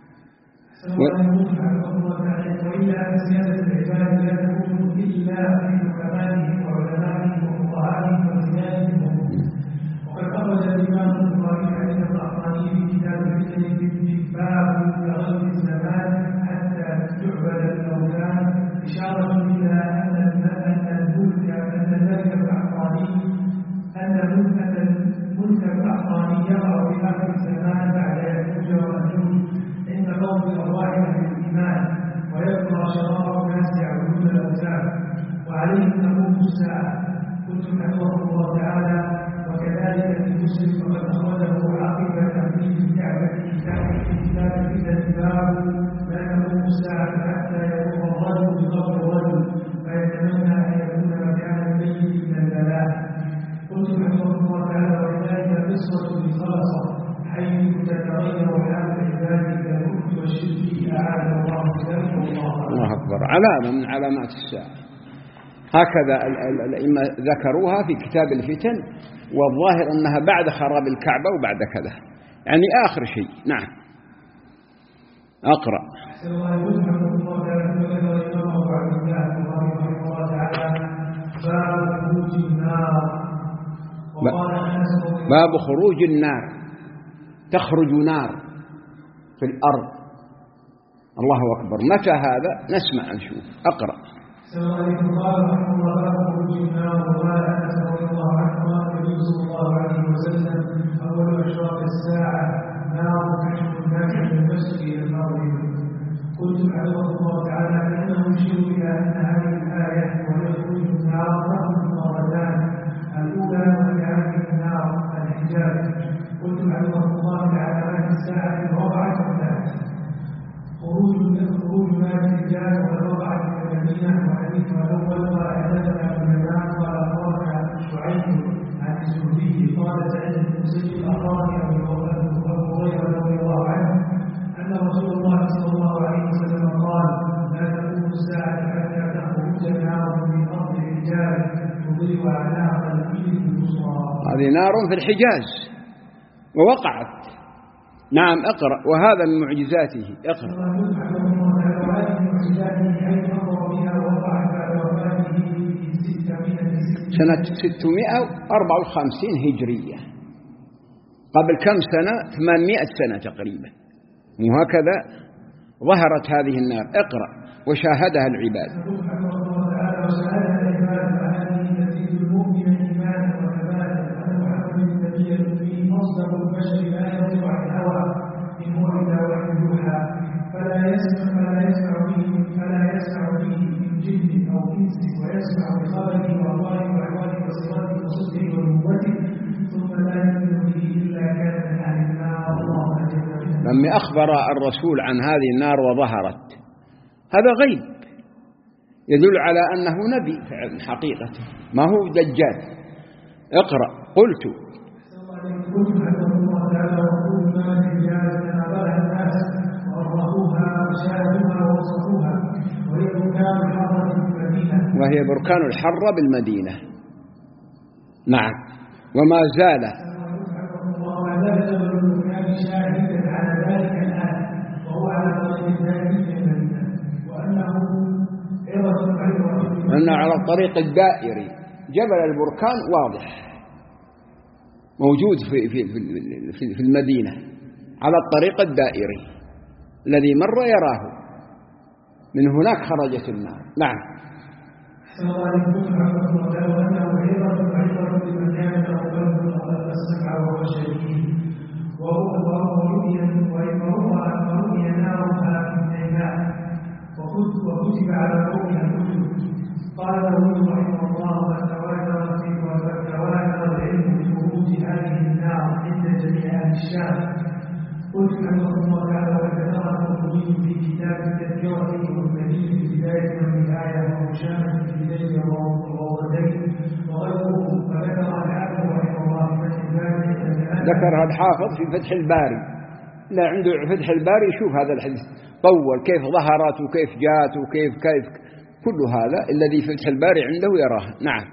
وإلا سياسة العباد لا تكون إلا في حكمائهم وعلمائهم وفقهائهم وزيادهم. وقد أخرج الإمام البخاري حديث القحطاني في كتاب الفتن في باب تغير الزمان حتى تعبد الأوثان، إشارة إلى أن الملك أن ذلك القحطاني أن الملك القحطاني يقع في آخر الزمان بعد يأجوج ومأجوج عند قوم الأرواح أهل الإيمان، ويبقى شرار الناس يعبدون الأوثان، وعليهم تقوم الساعة. قلت حفظه الله تعالى وكذلك في مسلم فقد أخرجه عقب تحديد الكعبة في كتاب الفتن باب لا تقوم الساعة حتى يقوم الرجل بقبر الرجل فيتمنى أن يكون مكان الميت من البلاء. قلت حفظه الله تعالى وكذلك قصة الخلصة حيث تتغير حال العباد كالكفر والشرك أعاذ الله ذلك. الله أكبر، علامة من علامات الساعة، هكذا الأئمة ذكروها في كتاب الفتن، والظاهر أنها بعد خراب الكعبة وبعد كذا، يعني آخر شيء. نعم. أقرأ. باب خروج النار. تخرج نار في الأرض. الله أكبر. متى هذا؟ نسمع نشوف. أقرأ. السلام عليكم. قال رحمه الله باب خروج النار. وقال أنس رضي الله عنه قال النبي صلى الله عليه وسلم أول أشراط الساعة نار تحشر الناس من المسجد إلى المغرب. قلت حفظه الله تعالى كأنه يشير إلى أن هذه الآية وهي خروج النار تخرج مرتان. الأولى وهي هذه النار الحجاب. قلت حفظه الله تعالى عن الساعة الرابعة والثالثة خروج خروج نار الحجاب والرابعة من المدينة. وحديثها الأول قال حدثنا ابن ميدان قال أخبرنا شعيب عن الزهري قال سعيد بن المسيب أخبرني أبو هريرة رضي الله عنه أن رسول الله صلى الله عليه وسلم قال لا تقوم الساعة حتى تخرج نار من أرض الحجاز تضيء أعناق الإبل البصرى. هذه نار في الحجاز ووقعت. نعم اقرأ. وهذا من معجزاته. اقرأ. سنة ستمائة وأربعة وخمسين هجرية. قبل كم سنة؟ ثمانمائة سنة تقريبا. وهكذا ظهرت هذه النار. اقرأ. وشاهدها العباد. فلا يسمع فلا يسمع به فلا يسمع به من جن أو إنس ويسمع بخبره وأخباره وأحواله وصفاته وصدقه ونبوته ثم لا يؤمن به إلا كان من أهل النار. الله جل وعلا. لما أخبر الرسول عن هذه النار وظهرت هذا غيب يدل على أنه نبي فعلا حقيقة ما هو دجال. اقرأ. قلت وهي بركان الحرة بالمدينة. نعم. وما زال أنه على الطريق الدائري. جبل البركان واضح موجود في في في في المدينة على الطريق الدائري الذي مر يراه. من هناك خرجت النار. نعم. وكتب على قومها الكتب. قال داود رحمه الله وتواتر العلم بخروج هذه النار عند جميع اهل الشام. قلت حفظه الله تعالى وكثرت التطويل في كتاب التذكرة والنبي في بداية والنهاية ومشامة في بداية الروضتين وغيره. فذكر الحافظ رحمه الله في فتح الباري ذكرها الحافظ في فتح الباري. لا عنده فتح الباري يشوف هذا الحديث طول كيف ظهرت وكيف جاءت وكيف كيف كل هذا الذي في فتح الباري عنده يراه. نعم.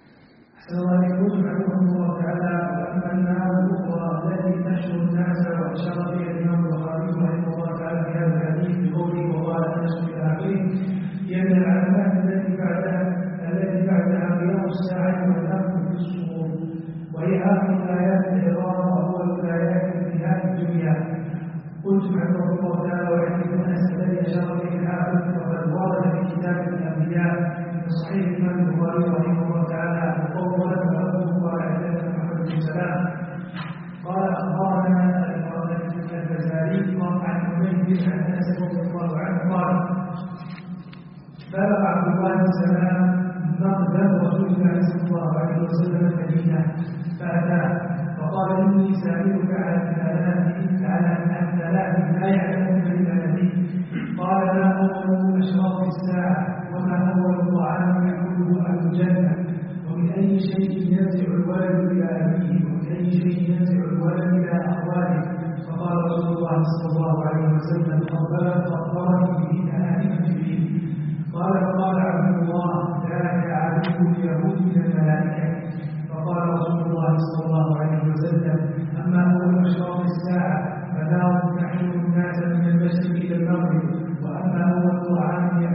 قلت حفظه الله تعالى وحديث انس الذي اشار اليه الحافظ وقد ورد في كتاب الانبياء في صحيح الامام البخاري رحمه الله تعالى القول ولم يرده قال حدثنا محمد بن سلام قال اخبرنا الغزالي عن حميد عن انس رضي الله عنه قال بلغ عبد الله بن سلام مقدم رسول الله صلى الله عليه وسلم المدينه فاتاه فقال اني سالك عن ثلاث على ثلاث لا يعلمون الا نبي. قال ما اول اشراط الساعه وما اول طعام ياكله اهل الجنه ومن اي شيء ينزع الولد الى ابيه ومن اي شيء ينزع الولد الى اخواته. فقال رسول الله صلى الله عليه وسلم اخبرني به اهل جبريل. قال فقال عبد الله ذلك عدو اليهود من الملائكه. فقال رسول الله صلى الله عليه وسلم اما اول اشراط الساعه فنار تحشر الناس من المشرق الى المغرب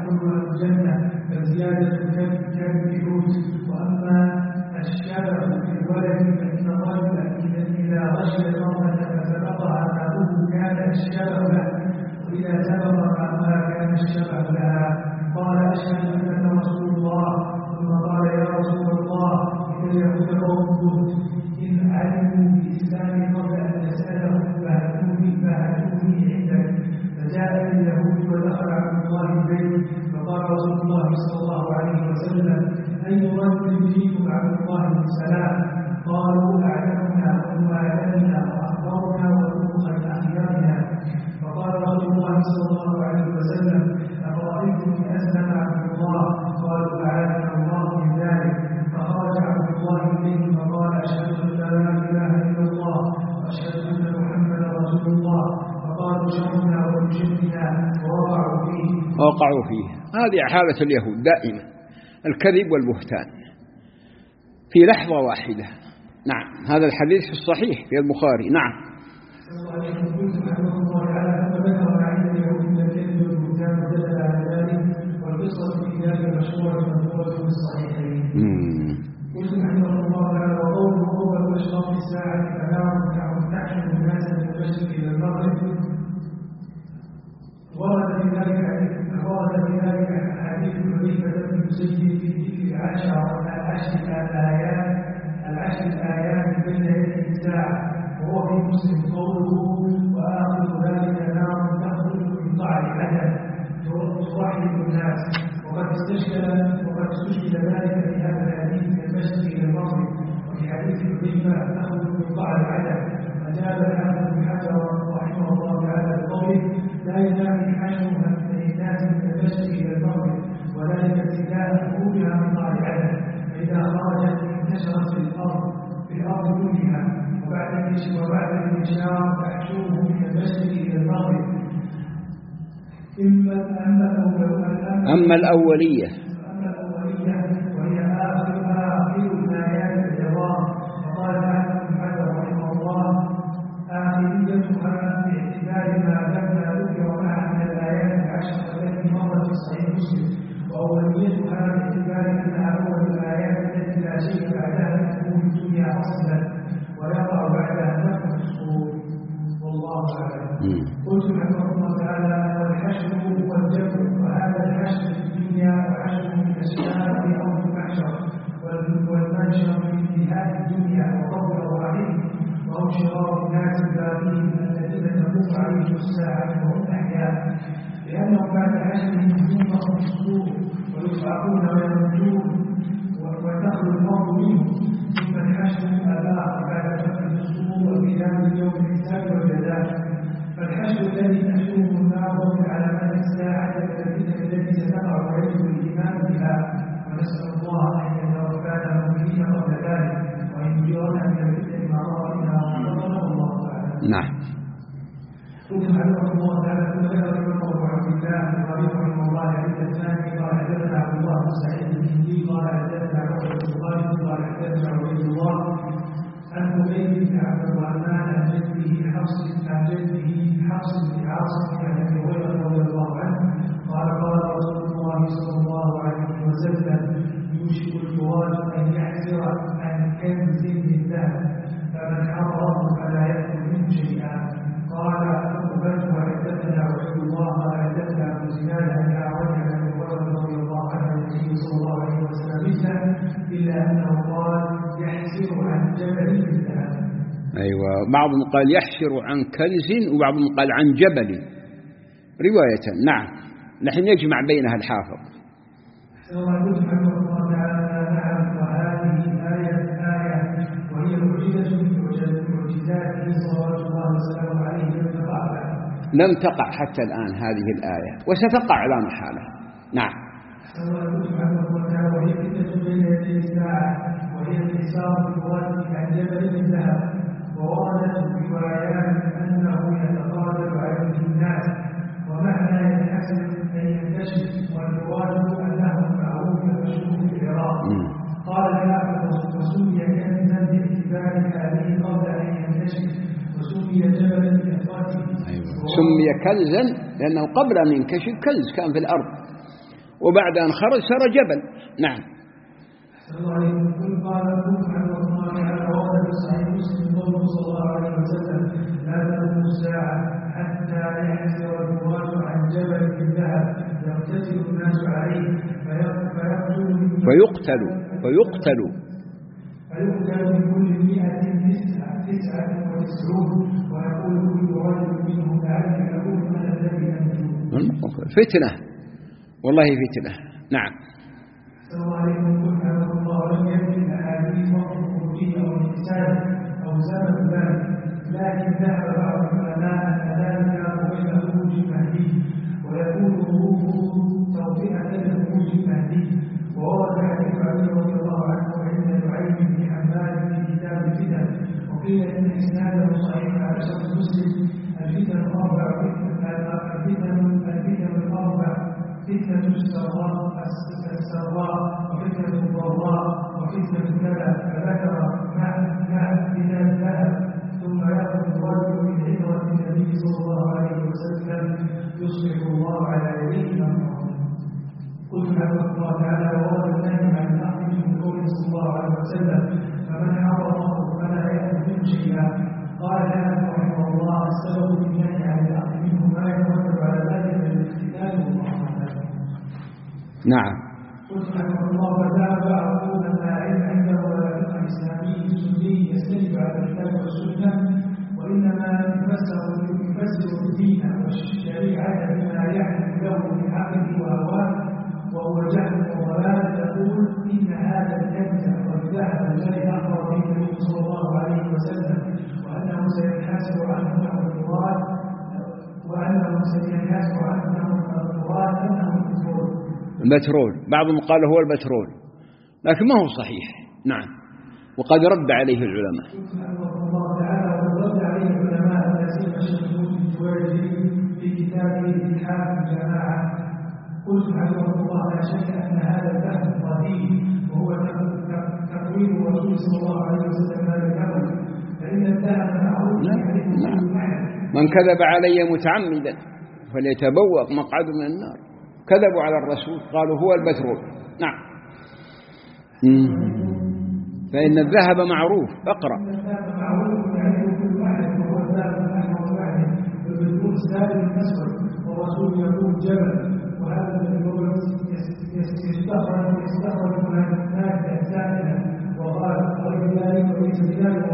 يدخلها الجنة فزيادة كالبيوت. وأما الشبه في الولد فإن الرجل إذا غشي المرأة فسبقها أبوه كان الشبه له، وإذا سبق أبوها كان الشبه لها. قال أشهد أنك رسول الله. ثم قال يا رسول الله إذا يهود قوم إن علموا بالإسلام قبل أن تسألهم فهتوني فهتوني عندك. فجاء اليهود ودخل عبد الله البيت فقال رسول الله صلى الله عليه وسلم أي رجل فيكم عبد الله بن سلام؟ قالوا أعلمنا وما أعلمنا وأخبرنا وأمك أخيارنا. فقال رسول الله صلى الله عليه وسلم أفرأيتم إن أسلم عبد الله؟ قالوا أعلمنا الله من ذلك. فخرج عبد الله إليه فقال أشهد أن لا إله إلا الله وأشهد أن محمدا رسول الله. فقالوا شرنا وبشرنا ووقعوا فيه ووقعوا فيه. هذه حالة اليهود دائما، الكذب والبهتان في لحظة واحدة. نعم، هذا الحديث في الصحيح في البخاري. نعم. قلت رحمه الله تعالى وقوله أول أشراط الساعة فنار تحشر الناس من المشرق إلى المغرب ورد في ذلك ورد في ذلك حديث حذيفة بن مسيب في ذكر العشر العشر الآيات العشر الآيات بين يدي الساعة، وهو في مسلم قوله وآخر ذلك نار تخرج من قعر عدن تضحك الناس. وقد استشكل وقد استشكل ذلك في هذا الحديث من المشرق إلى المغرب، وفي حديث حذيفة تخرج من قعر عدن. فجاب الحافظ بن حجر رحمه الله تعالى بقوله لا ينافي حشرها من الناس من المشرق إلى المغرب، وذلك ابتداء خروجها من قعر عدن، فإذا خرجت انتشرت في الأرض في الأرض كلها. وبعد وبعد الانتشار تحشره من المشرق إلى المغرب. أما الأولية أما الأولية وهي آخر آخر الآيات الجواب. وقال الحافظ بن حجر رحمه الله آخريتها باعتبار ما لما ذكر معها من الآيات العشر التي مرت في صحيح مسلم، وأوليتها باعتبار أنها أول الآيات التي لا شيء بعدها تكون في الدنيا أصلا ويقع بعدها نفس الصور. والله أعلم. قلت رحمه الله تعالى والحشر والجمع، وهذا الحشر في الدنيا وحشر في الأسماء في أرض المحشر والمنشر في هذه الدنيا وقبل واحد، وهم شرار الناس الباقين الذين تموت عليهم الساعة وهم أحياء، لأنهم بعد حشرهم ينفخ في الصور ويصعقون ويموتون وتخلو المرء منهم، ثم الحشر الآخر بعد فتح الصور وقيام اليوم الحساب والجزاء. فالحشر الذي تحشره النار من علامات الساعة التي ستقع ويجب الإيمان بها، ونسأل الله أن يتوفانا مؤمنين قبل ذلك وأن يجيرنا من الفتن ما ظهر منها وما بطن. والله تعالى. نعم. قلت رحمه الله تعالى ثم ذكر ابن عبد الله البخاري رحمه الله عند الثاني قال حدثنا عبد الله بن سعيد الهندي قال حدثنا عبد البخاري قال حدثنا عبيد الله عن أبي بن عبد الرحمن عن جده حفص عن جده حفص بن عاصم عن أبي هريرة رضي الله عنه قال قال رسول الله صلى الله عليه وسلم يوشك الجواد أن يحسر عن كنز من ذهب فمن حضره فلا يأكل منه شيئا. قال أبو وحدثنا عبد الله قال حدثنا أبو زناد عن أعوان عن أبي هريرة رضي الله عنه عن النبي صلى الله عليه وسلم مثله إلا أنه قال يحسر عن جبل من ذهب. أيوة، بعضهم قال يحشر عن كنز وبعضهم قال عن جبل رواية. نعم، نحن يجمع بينها الحافظ. سواء قلت رحمه الله تعالى نعم. وهذه آية آية وهي معجزة من معجزاته صلوات الله وسلامه عليه لم تقع لم تقع حتى الآن هذه الآية وستقع لا محالة. نعم. سواء قلت رحمه الله تعالى وهي فتنة بين يدي الساعة وهي الحساب بالوالد عن جبل من ذهب، ووردت روايات أنه يتقادر عليه الناس، ومعنى ينحسن أن ينتشر، والمراد أنه معروف مشهور في العراق. قال الحافظ وسمي كنزا باعتبار هذه قبل أن ينتشر، وسمي جبلا بإخراجه. أيوة. سمي كنزا لأنه قبل أن ينكشف كنز كان في الأرض، وبعد أن خرج صار جبل. نعم. الله يقول قال عن الله تعالى وقال صحيح مسلم قوله صلى الله عليه وسلم لا تقوم الساعة حتى يحسر الفراش عن جبل الذهب يقتتل الناس عليه فيقتل فيقتل فيقتل فيقتل من كل مئة تسعة وتسعون ويقول كل رجل منهم لعلي أقول أنا الذي أنجو. فتنة والله فتنة. نعم. السلام عليكم ورحمة الله لم يكن أحاديث وقت الخروجية أو الإنسان أو زمن ذلك لكن ذهب بعض العلماء أن ذلك قبيل خروج المهدي ويكون ظروفه توطئة لخروج المهدي وورد حديث علي رضي الله عنه عند نعيم بن حماد في كتاب الفتن وقيل إن إسناده صحيح على شرط مسلم الفتن الأربع الفتن الفتن الأربع فتنة السراء السراء وفتنة الضراء وفتنة كذا فذكر مع مع إلى الذهب ثم يأخذ الرجل من عبرة النبي صلى الله عليه وسلم يصبح الله على يديه أمره. قلت حفظ الله تعالى وورد النهي عن الأخذ من قوله صلى الله عليه وسلم فمن حرمه فلا يأخذ منه شيئا. قال الحافظ رحمه الله السبب في النهي عن الأخذ منه ما يترتب على ذلك من الاختلاف والمحرمات. نعم. قلت رحمه الله وتابع أقول أن العلم عنده ولا فقه إسلامي سني يستند على الكتاب والسنة وإنما يفسر يفسر الدين والشريعة بما يحدث له من عقله وهواه وهو جهل وضلال. يقول إن هذا الكنز والذهب الذي أخبر به النبي صلى الله عليه وسلم وأنه سينحسر عنه المراد وأنه سينحسر عنه المراد أنه البترول. البترول بعضهم قال هو البترول لكن ما هو صحيح. نعم. وقد رد عليه العلماء. الله تعالى ورد عليه العلماء الذين شهدوا في كتابه الاتحاد الجماعة. قلت حفظه الله لا شك أن هذا الفهم قديم وهو تقويم الرسول صلى الله عليه وسلم هذا الأمر فإن الذهب معروف نعم. من كذب علي متعمدا فليتبوأ مقعده من النار. كذبوا على الرسول قالوا هو البترول. نعم. فإن الذهب معروف. اقرأ. الذهب معروف يعني كل واحد وهو الذهب الأحمر واحد والبترول سالم الأسود والرسول يقول جبل وهذا البترول يستخرج يستخرج من المادة السائلة وقال غير ذلك وليس بذلك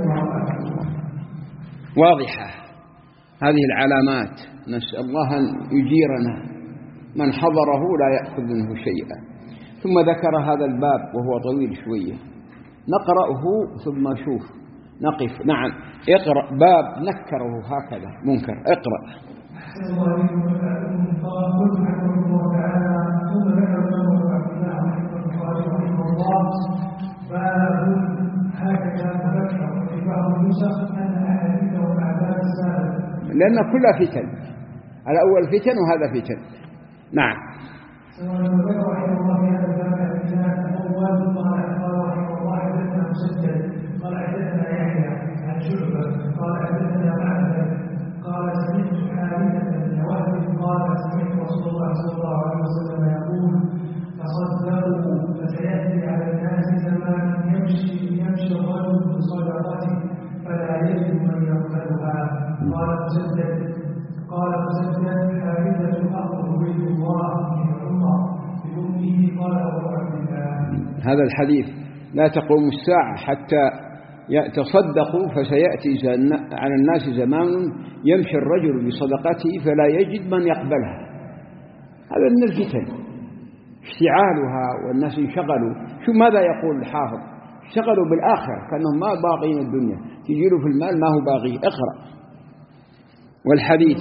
واضحة هذه العلامات. نسأل الله أن يجيرنا من حضره لا يأخذ منه شيئا. ثم ذكر هذا الباب وهو طويل شوية نقرأه ثم شوف نقف. نعم. اقرأ باب نكره هكذا منكر. اقرأ. أحسن الله عليكم قال رحمه الله تعالى ثم ذكر له عبد الله رحمه الله باب هكذا تذكر في بعض النسخ أن أحاديثه مع باب السابق لأن كلها فتن. الأول فتن وهذا فتن. نعم. سواء ذكر رحمه الله في هذا الباب الإسلام الأول قال قال رحمه الله حدثنا مسدد قال حدثنا يحيى عن شعبة قال حدثنا معبد قال سمعت حارثة بن وهب قال سمعت رسول الله صلى الله عليه وسلم يقول تصدقوا فسيأتي على الناس زمان يمشي يمشي الرجل بصدقته فلا يجد من يقبلها. قال مسدد قال مسدد حارثة أخبر بيت الله من عمر بأمه قال أبو عبد الله. هذا الحديث لا تقوم الساعة حتى يتصدقوا فسيأتي على الناس زمان يمشي الرجل بصدقته فلا يجد من يقبلها. هذا من الفتن اشتعالها والناس انشغلوا. شو ماذا يقول الحافظ؟ اشتغلوا بالآخرة كأنهم ما باقين الدنيا تجيله في المال ما هو باقي. اقرأ. والحديث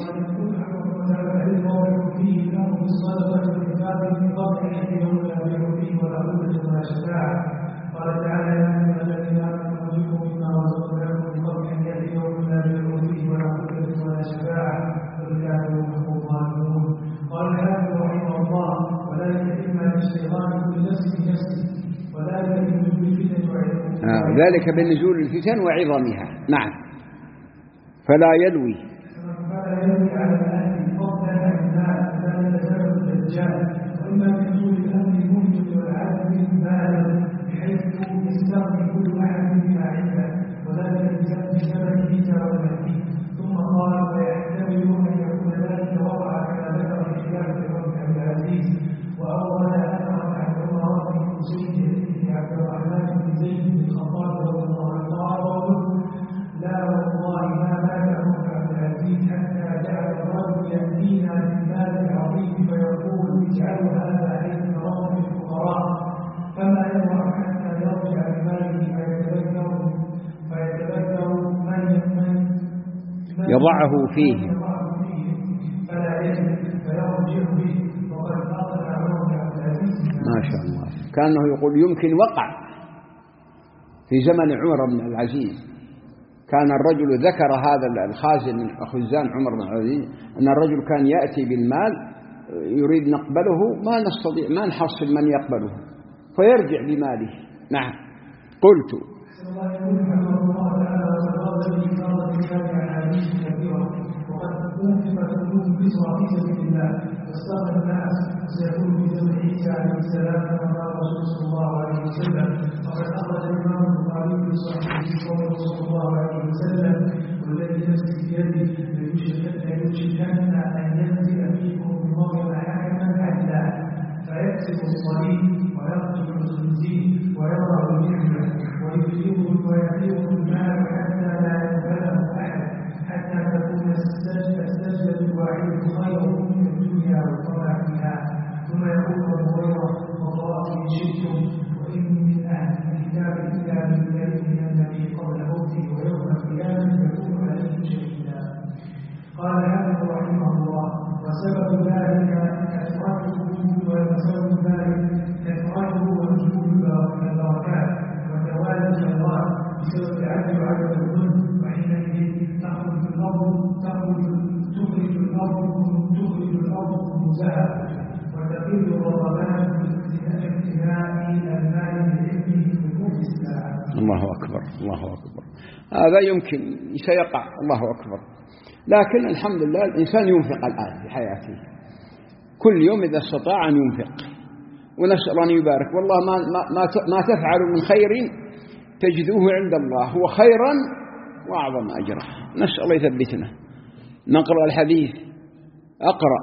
قال تعالى يا أيها الذين آمنوا أنفقوا مما رزقناكم من قبل أن يأتي يوم لا بيع فيه ولا خلة ولا شفاعة والكافرون هم الظالمون. قال الحافظ رحمه الله وذلك إما باشتغال كل نفس بنفسه وذلك بنزول الفتن وعظمها. ذلك بنزول الفتن وعظمها. نعم. فلا يلوي فلا يلوي على الأهل فضلا عن الناس ذلك سبب الدجال وإما من طول الأمر المهلك والعدل بالغ بحيث يستغني كل واحد بما عنده وذلك بسبب عيسى والمهدي. ثم قال ويحتمل أن يكون ذلك وقع كما ذكر في خلاف عمر بن عبد العزيز وأورد أثرا عن عمر بن حسين بن عبد الرحمن بن زيد بن الخطاب رضي الله عنه لا والله ما مات عمر بن عبد العزيز حتى جعل الرجل يأتينا بالمال العظيم فيقول اجعلوا هذا حيث نراه الفقراء فما ينوع حتى يرجع بماله فيتذكر فيتذكر من من يضعه فيه فلا يجد فيرجع به وقد أطلع عمر بن عبد العزيز. ما شاء الله، كأنه يقول يمكن وقع في زمن عمر بن العزيز. كان الرجل ذكر هذا الخازن من خزان عمر بن العزيز أن الرجل كان يأتي بالمال يريد نقبله ما نستطيع ما نحصل من يقبله فيرجع بماله. نعم. قلت واستغنى الناس سيكون في زمن عيسى عليه السلام كما قال الرسول صلى الله عليه وسلم. وقد أخرج الإمام البخاري في صحيحه قول صلى الله عليه وسلم والذي نفسي بيده ليوشكن أن ينزل فيكم بمريم حكما عدلا فيكسب الصليب ويقتل الخنزير ويضع النعمة ويفيض المال حتى لا يقبله أحد حتى تكون السجدة الواحدة خير من الدنيا وطمع فيها. ثم يقول أبو هريرة والله إن شئتم وإن من أهل الكتاب إلا من من النبي قبل موته ويوم القيامة يكون عليه شهيدا. قال حافظ رحمه الله وسبب ذلك كثرته وسبب ذلك كثرته ونزول البركات وتوالي الخيرات بسبب عدل وعدم الظلم وحينئذ تخرج الأرض تخرج تخرج الأرض تخرج الأرض خبزها وتقل الرغبات لاجتماع المال بالإثم في نفوس الساعة. الله أكبر الله أكبر. هذا يمكن سيقع الله أكبر، لكن الحمد لله الإنسان ينفق الآن في حياته كل يوم إذا استطاع أن ينفق، ونسأل أن يبارك. والله ما, ما, ما تفعل من خير تجدوه عند الله هو خيرا وأعظم أجرا. نسأل الله يثبتنا. نقرأ الحديث. أقرأ.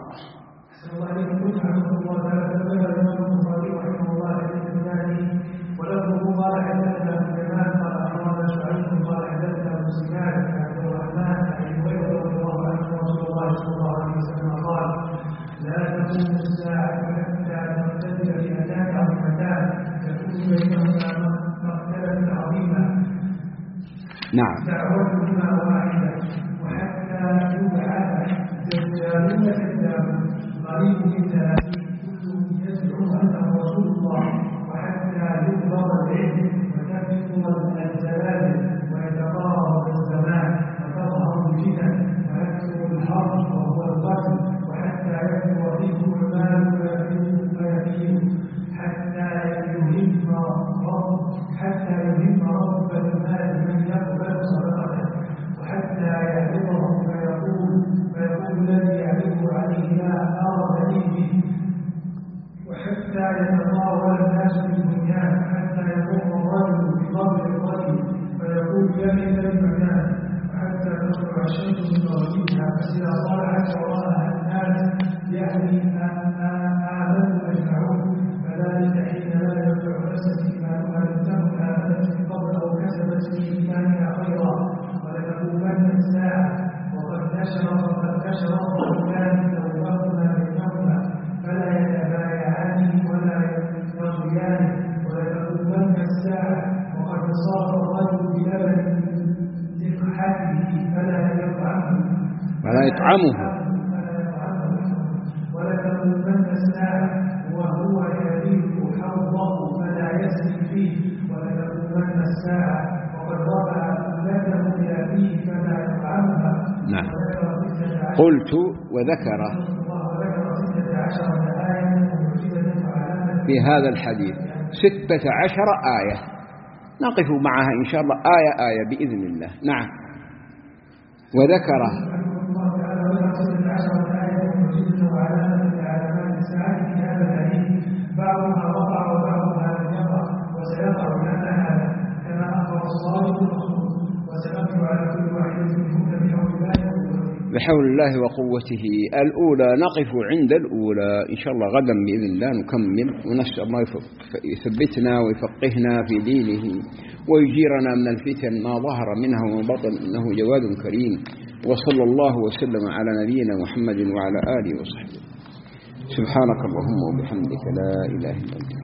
نعم. دعوتهما واحدة وحتى يبعث دجالون كذاب قريب من ثلاثين كلهم يزعم أنه رسول الله وحتى يقبض العلم وتكثر الزلازل ويتقارب الزمان وتظهر الفتن ويكثر الحرب وهو القتل وحتى يكثر فيكم المال ويفيد حتى يهم رب حتى يهم رب المال من يقبل صدقته وحتى يعرضه فيقول فيقول الذي يعرضه عليه لا أرى لي به وحتى يتطاول الناس في البنيان حتى يقوم الرجل بقبر الرجل فيقول يا ليت البنيان وحتى تطلع الشمس من مغربها فإذا طلعت وراءها الناس يعني آمنوا أجمعون فذلك حين لا ينفع نفسا إيمانها لم تكن آمنت من قبل أو كسبت في إيمانها خيرا ولتقومن الساعة وقد نشر وقد نشر الرجلان توبهما بينهما فلا يتبايعان ولا يرضيان ولتقومن الساعة وقد صار الرجل بلبن لقحته فلا يطعمه فلا يطعمه ولتقومن الساعة وهو يريد حوضه فلا يسلك فيه ولتقومن الساعة وقد رفع لكه لأبيه فلا يطعمها. نعم. قلت وذكر في هذا الحديث ستة عشر آية نقف معها إن شاء الله آية آية بإذن الله. نعم. وذكر ستة عشر آية وعلامة علامات الساعة في هذا الحديث بحول الله وقوته. الأولى نقف عند الأولى إن شاء الله، غدا بإذن الله نكمل، ونسأل الله يثبتنا ويفقهنا في دينه ويجيرنا من الفتن ما ظهر منها وما بطن، إنه جواد كريم. وصلى الله وسلم على نبينا محمد وعلى آله وصحبه. سبحانك اللهم وبحمدك لا إله إلا أنت.